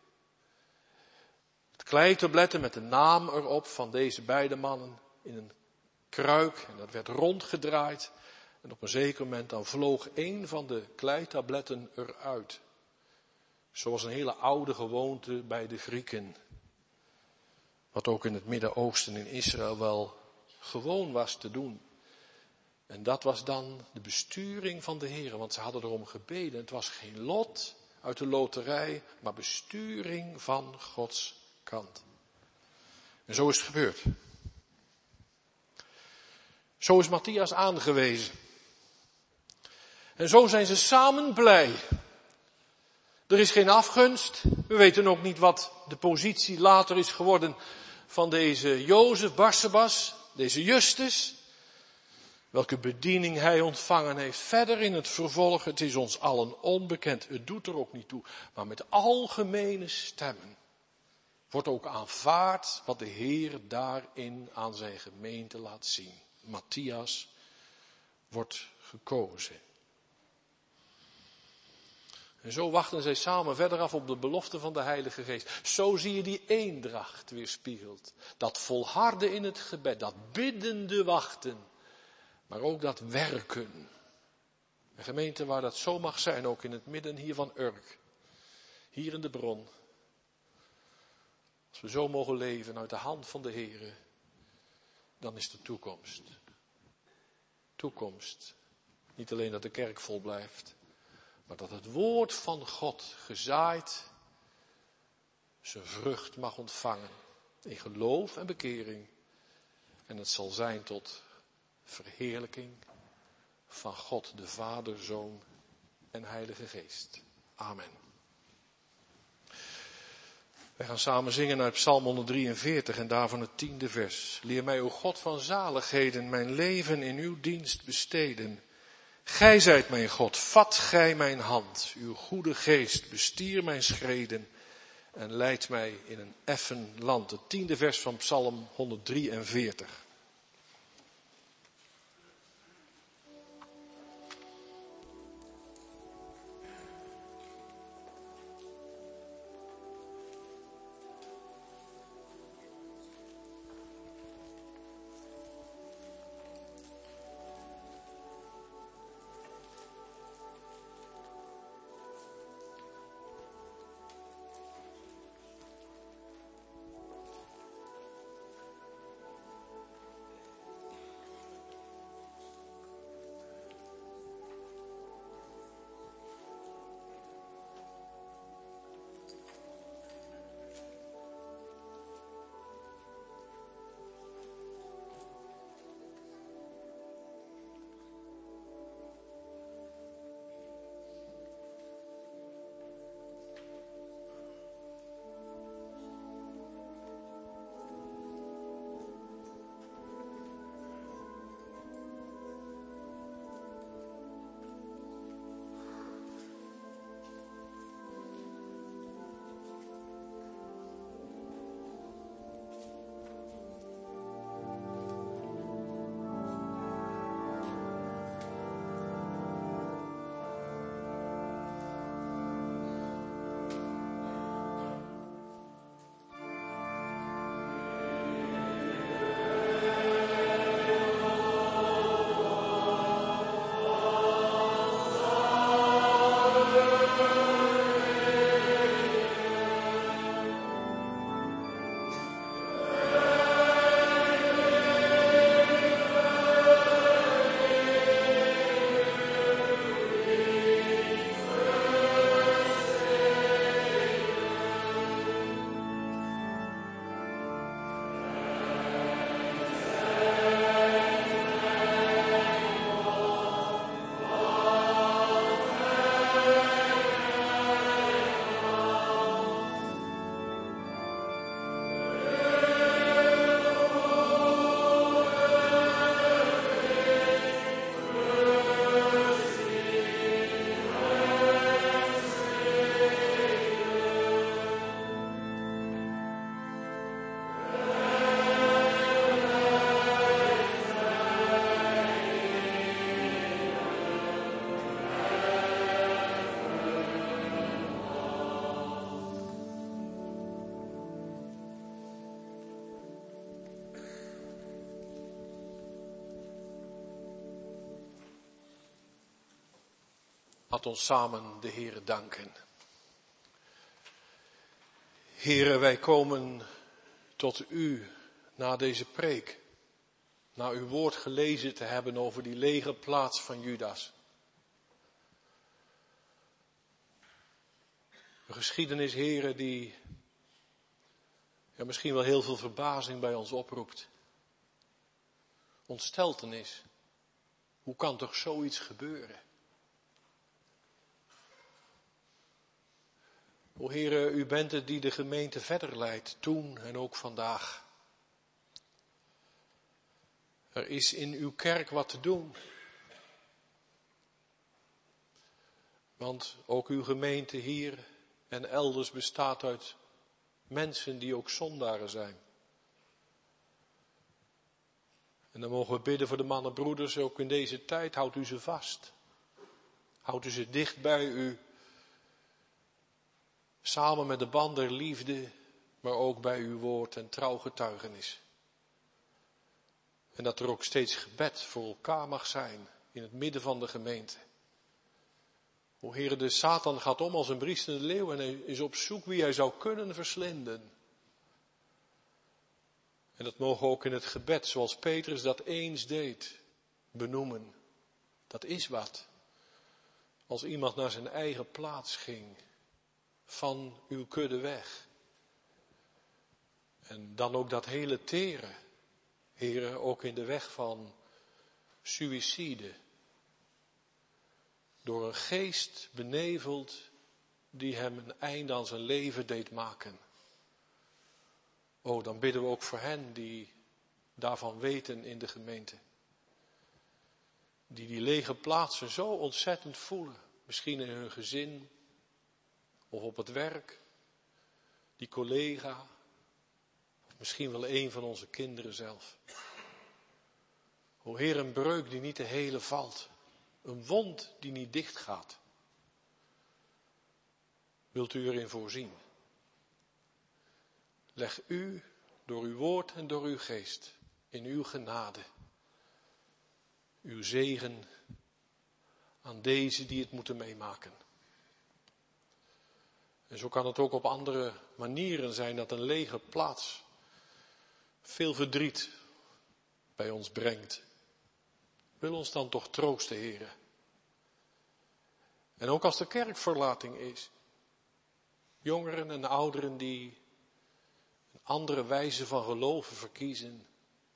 Het kleitabletten met de naam erop van deze beide mannen in een kruik. En dat werd rondgedraaid. En op een zeker moment dan vloog 1 van de kleitabletten eruit. Zoals een hele oude gewoonte bij de Grieken. Wat ook in het Midden-Oosten in Israël wel gewoon was te doen. En dat was dan de besturing van de Heer, want ze hadden erom gebeden. Het was geen lot uit de loterij, maar besturing van Gods kant. En zo is het gebeurd. Zo is Matthias aangewezen. En zo zijn ze samen blij. Er is geen afgunst. We weten ook niet wat de positie later is geworden van deze Jozef, Barsabas, deze Justus. Welke bediening hij ontvangen heeft. Verder in het vervolg, het is ons allen onbekend. Het doet er ook niet toe. Maar met algemene stemmen wordt ook aanvaard wat de Heer daarin aan zijn gemeente laat zien. Matthias wordt gekozen. En zo wachten zij samen verder af op de belofte van de Heilige Geest. Zo zie je die eendracht weerspiegeld. Dat volharden in het gebed, dat biddende wachten. Maar ook dat werken. Een gemeente waar dat zo mag zijn, ook in het midden hier van Urk. Hier in de bron. Als we zo mogen leven uit de hand van de Heere, dan is de toekomst. Toekomst. Niet alleen dat de kerk vol blijft, maar dat het woord van God gezaaid zijn vrucht mag ontvangen. In geloof en bekering. En het zal zijn tot verheerlijking van God de Vader, Zoon en Heilige Geest. Amen. Wij gaan samen zingen uit Psalm 143 en daarvan het 10e vers. Leer mij, o God van zaligheden, mijn leven in uw dienst besteden. Gij zijt mijn God, vat gij mijn hand. Uw goede geest bestier mijn schreden en leid mij in een effen land. Het 10e vers van Psalm 143. Laat ons samen de Heere danken. Heere, wij komen tot u na deze preek, na uw woord gelezen te hebben over die lege plaats van Judas. Een geschiedenis, Heere, die misschien wel heel veel verbazing bij ons oproept. Ontsteltenis. Hoe kan toch zoiets gebeuren? O Heere, u bent het die de gemeente verder leidt, toen en ook vandaag. Er is in uw kerk wat te doen. Want ook uw gemeente hier en elders bestaat uit mensen die ook zondaren zijn. En dan mogen we bidden voor de mannen en broeders, ook in deze tijd, houdt u ze vast. Houdt u ze dicht bij u. Samen met de band der liefde, maar ook bij uw woord en trouw getuigenis. En dat er ook steeds gebed voor elkaar mag zijn in het midden van de gemeente. O Heere, de Satan gaat om als een briesende leeuw en hij is op zoek wie hij zou kunnen verslinden. En dat mogen we ook in het gebed, zoals Petrus dat eens deed, benoemen. Dat is wat. Als iemand naar zijn eigen plaats ging, van uw kudde weg. En dan ook dat hele tere, Heere, ook in de weg van suïcide. Door een geest beneveld die hem een einde aan zijn leven deed maken. Dan bidden we ook voor hen die daarvan weten in de gemeente. Die lege plaatsen zo ontzettend voelen. Misschien in hun gezin of op het werk. Die collega. Of misschien wel een van onze kinderen zelf. O Heer, een breuk die niet te helen valt. Een wond die niet dicht gaat. Wilt u erin voorzien? Leg u door uw woord en door uw geest in uw genade uw zegen aan deze die het moeten meemaken. En zo kan het ook op andere manieren zijn dat een lege plaats veel verdriet bij ons brengt. Wil ons dan toch troosten, Heere. En ook als er kerkverlating is. Jongeren en ouderen die een andere wijze van geloven verkiezen.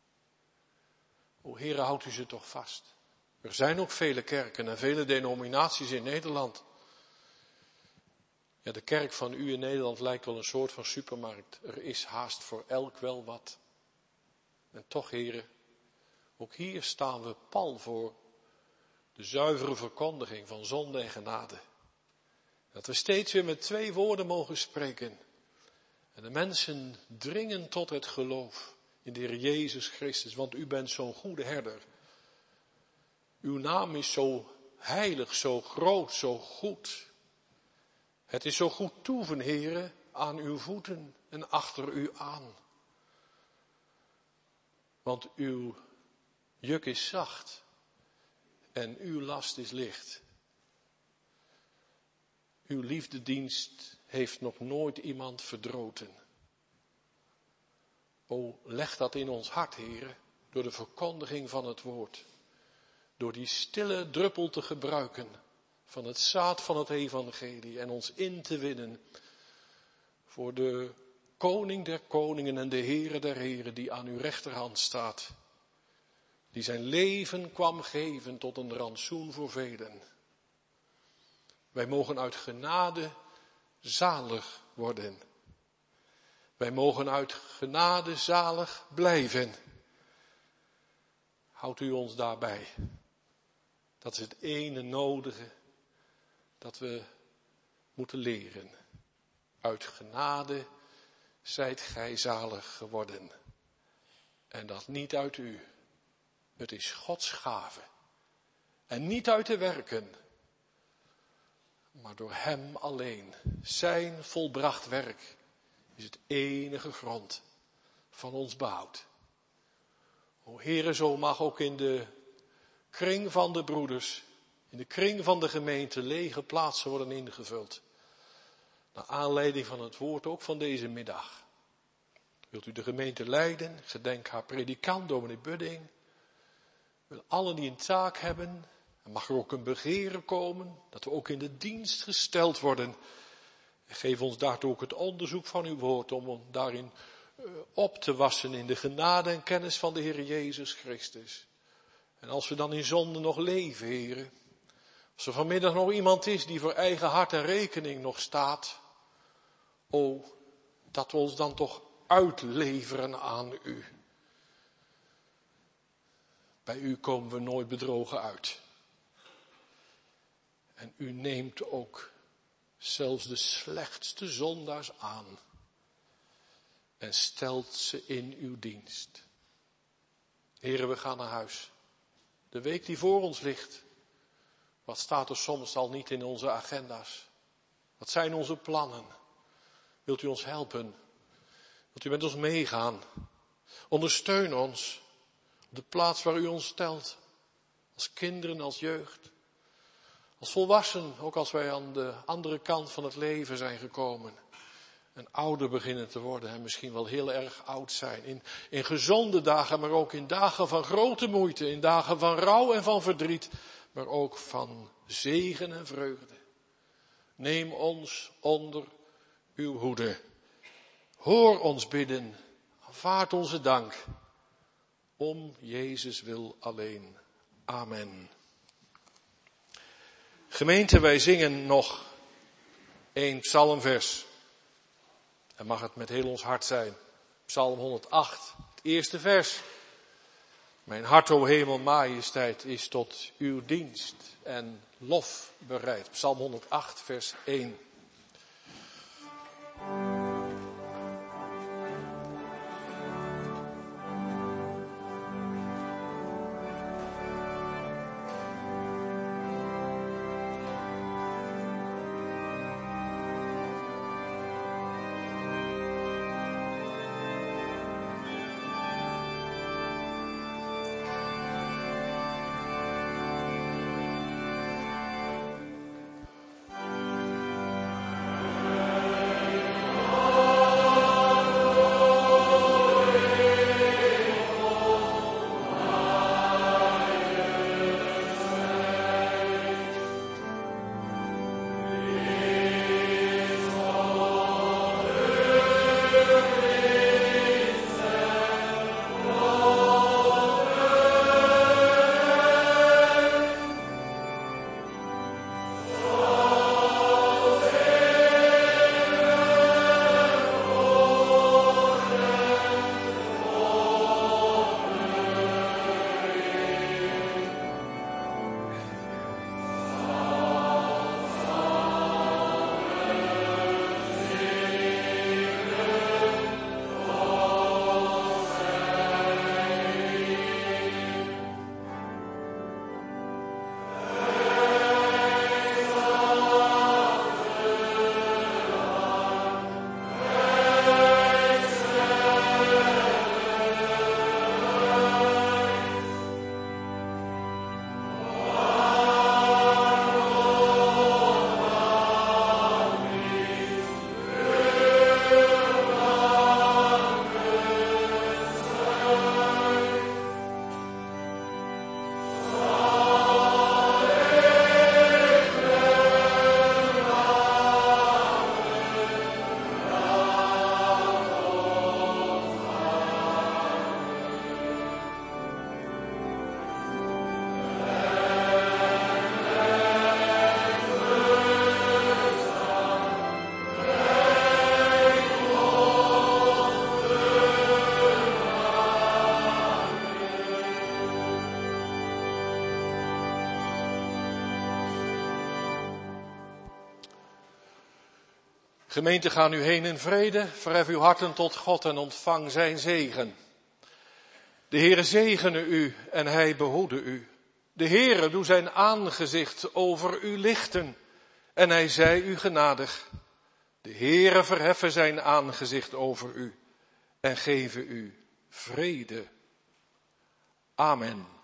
O Heere, houdt u ze toch vast. Er zijn ook vele kerken en vele denominaties in Nederland. Ja, de kerk van u in Nederland lijkt wel een soort van supermarkt. Er is haast voor elk wel wat. En toch, Heere, ook hier staan we pal voor de zuivere verkondiging van zonde en genade. Dat we steeds weer met 2 woorden mogen spreken. En de mensen dringen tot het geloof in de Heer Jezus Christus. Want u bent zo'n goede herder. Uw naam is zo heilig, zo groot, zo goed. Het is zo goed toeven, Heere, aan uw voeten en achter u aan. Want uw juk is zacht en uw last is licht. Uw liefdedienst heeft nog nooit iemand verdroten. O, leg dat in ons hart, Heere, door de verkondiging van het woord. Door die stille druppel te gebruiken van het zaad van het evangelie en ons in te winnen voor de koning der koningen en de Heere der heren die aan uw rechterhand staat. Die zijn leven kwam geven tot een rantsoen voor velen. Wij mogen uit genade zalig worden. Wij mogen uit genade zalig blijven. Houdt u ons daarbij. Dat is het ene nodige dat we moeten leren. Uit genade zijt gij zalig geworden. En dat niet uit u. Het is Gods gave. En niet uit de werken. Maar door hem alleen. Zijn volbracht werk is het enige grond van ons behoud. O Heere, zo mag ook in de kring van de broeders, in de kring van de gemeente, lege plaatsen worden ingevuld. Naar aanleiding van het woord ook van deze middag. Wilt u de gemeente leiden? Gedenk haar predikant, dominee Budding. Wil allen die een taak hebben. En mag er ook een begeren komen, dat we ook in de dienst gesteld worden. En geef ons daartoe ook het onderzoek van uw woord, om daarin op te wassen in de genade en kennis van de Heer Jezus Christus. En als we dan in zonde nog leven, Heere, als er vanmiddag nog iemand is die voor eigen hart en rekening nog staat, dat we ons dan toch uitleveren aan u. Bij u komen we nooit bedrogen uit. En u neemt ook zelfs de slechtste zondaars aan en stelt ze in uw dienst. Heere, we gaan naar huis. De week die voor ons ligt, wat staat er soms al niet in onze agenda's? Wat zijn onze plannen? Wilt u ons helpen? Wilt u met ons meegaan? Ondersteun ons op de plaats waar u ons stelt. Als kinderen, als jeugd. Als volwassenen, ook als wij aan de andere kant van het leven zijn gekomen. En ouder beginnen te worden en misschien wel heel erg oud zijn. In gezonde dagen, maar ook in dagen van grote moeite. In dagen van rouw en van verdriet. Maar ook van zegen en vreugde. Neem ons onder uw hoede. Hoor ons bidden. Aanvaard onze dank. Om Jezus wil alleen. Amen. Gemeente, wij zingen nog 1 psalmvers. En mag het met heel ons hart zijn. Psalm 108, het eerste vers. Mijn hart, o hemel, majesteit, is tot uw dienst en lof bereid. Psalm 108, vers 1. Gemeente, ga nu heen in vrede, verhef uw harten tot God en ontvang zijn zegen. De Heere zegene u en hij behoede u. De Heere doe zijn aangezicht over u lichten en hij zij u genadig. De Heere verheffen zijn aangezicht over u en geven u vrede. Amen.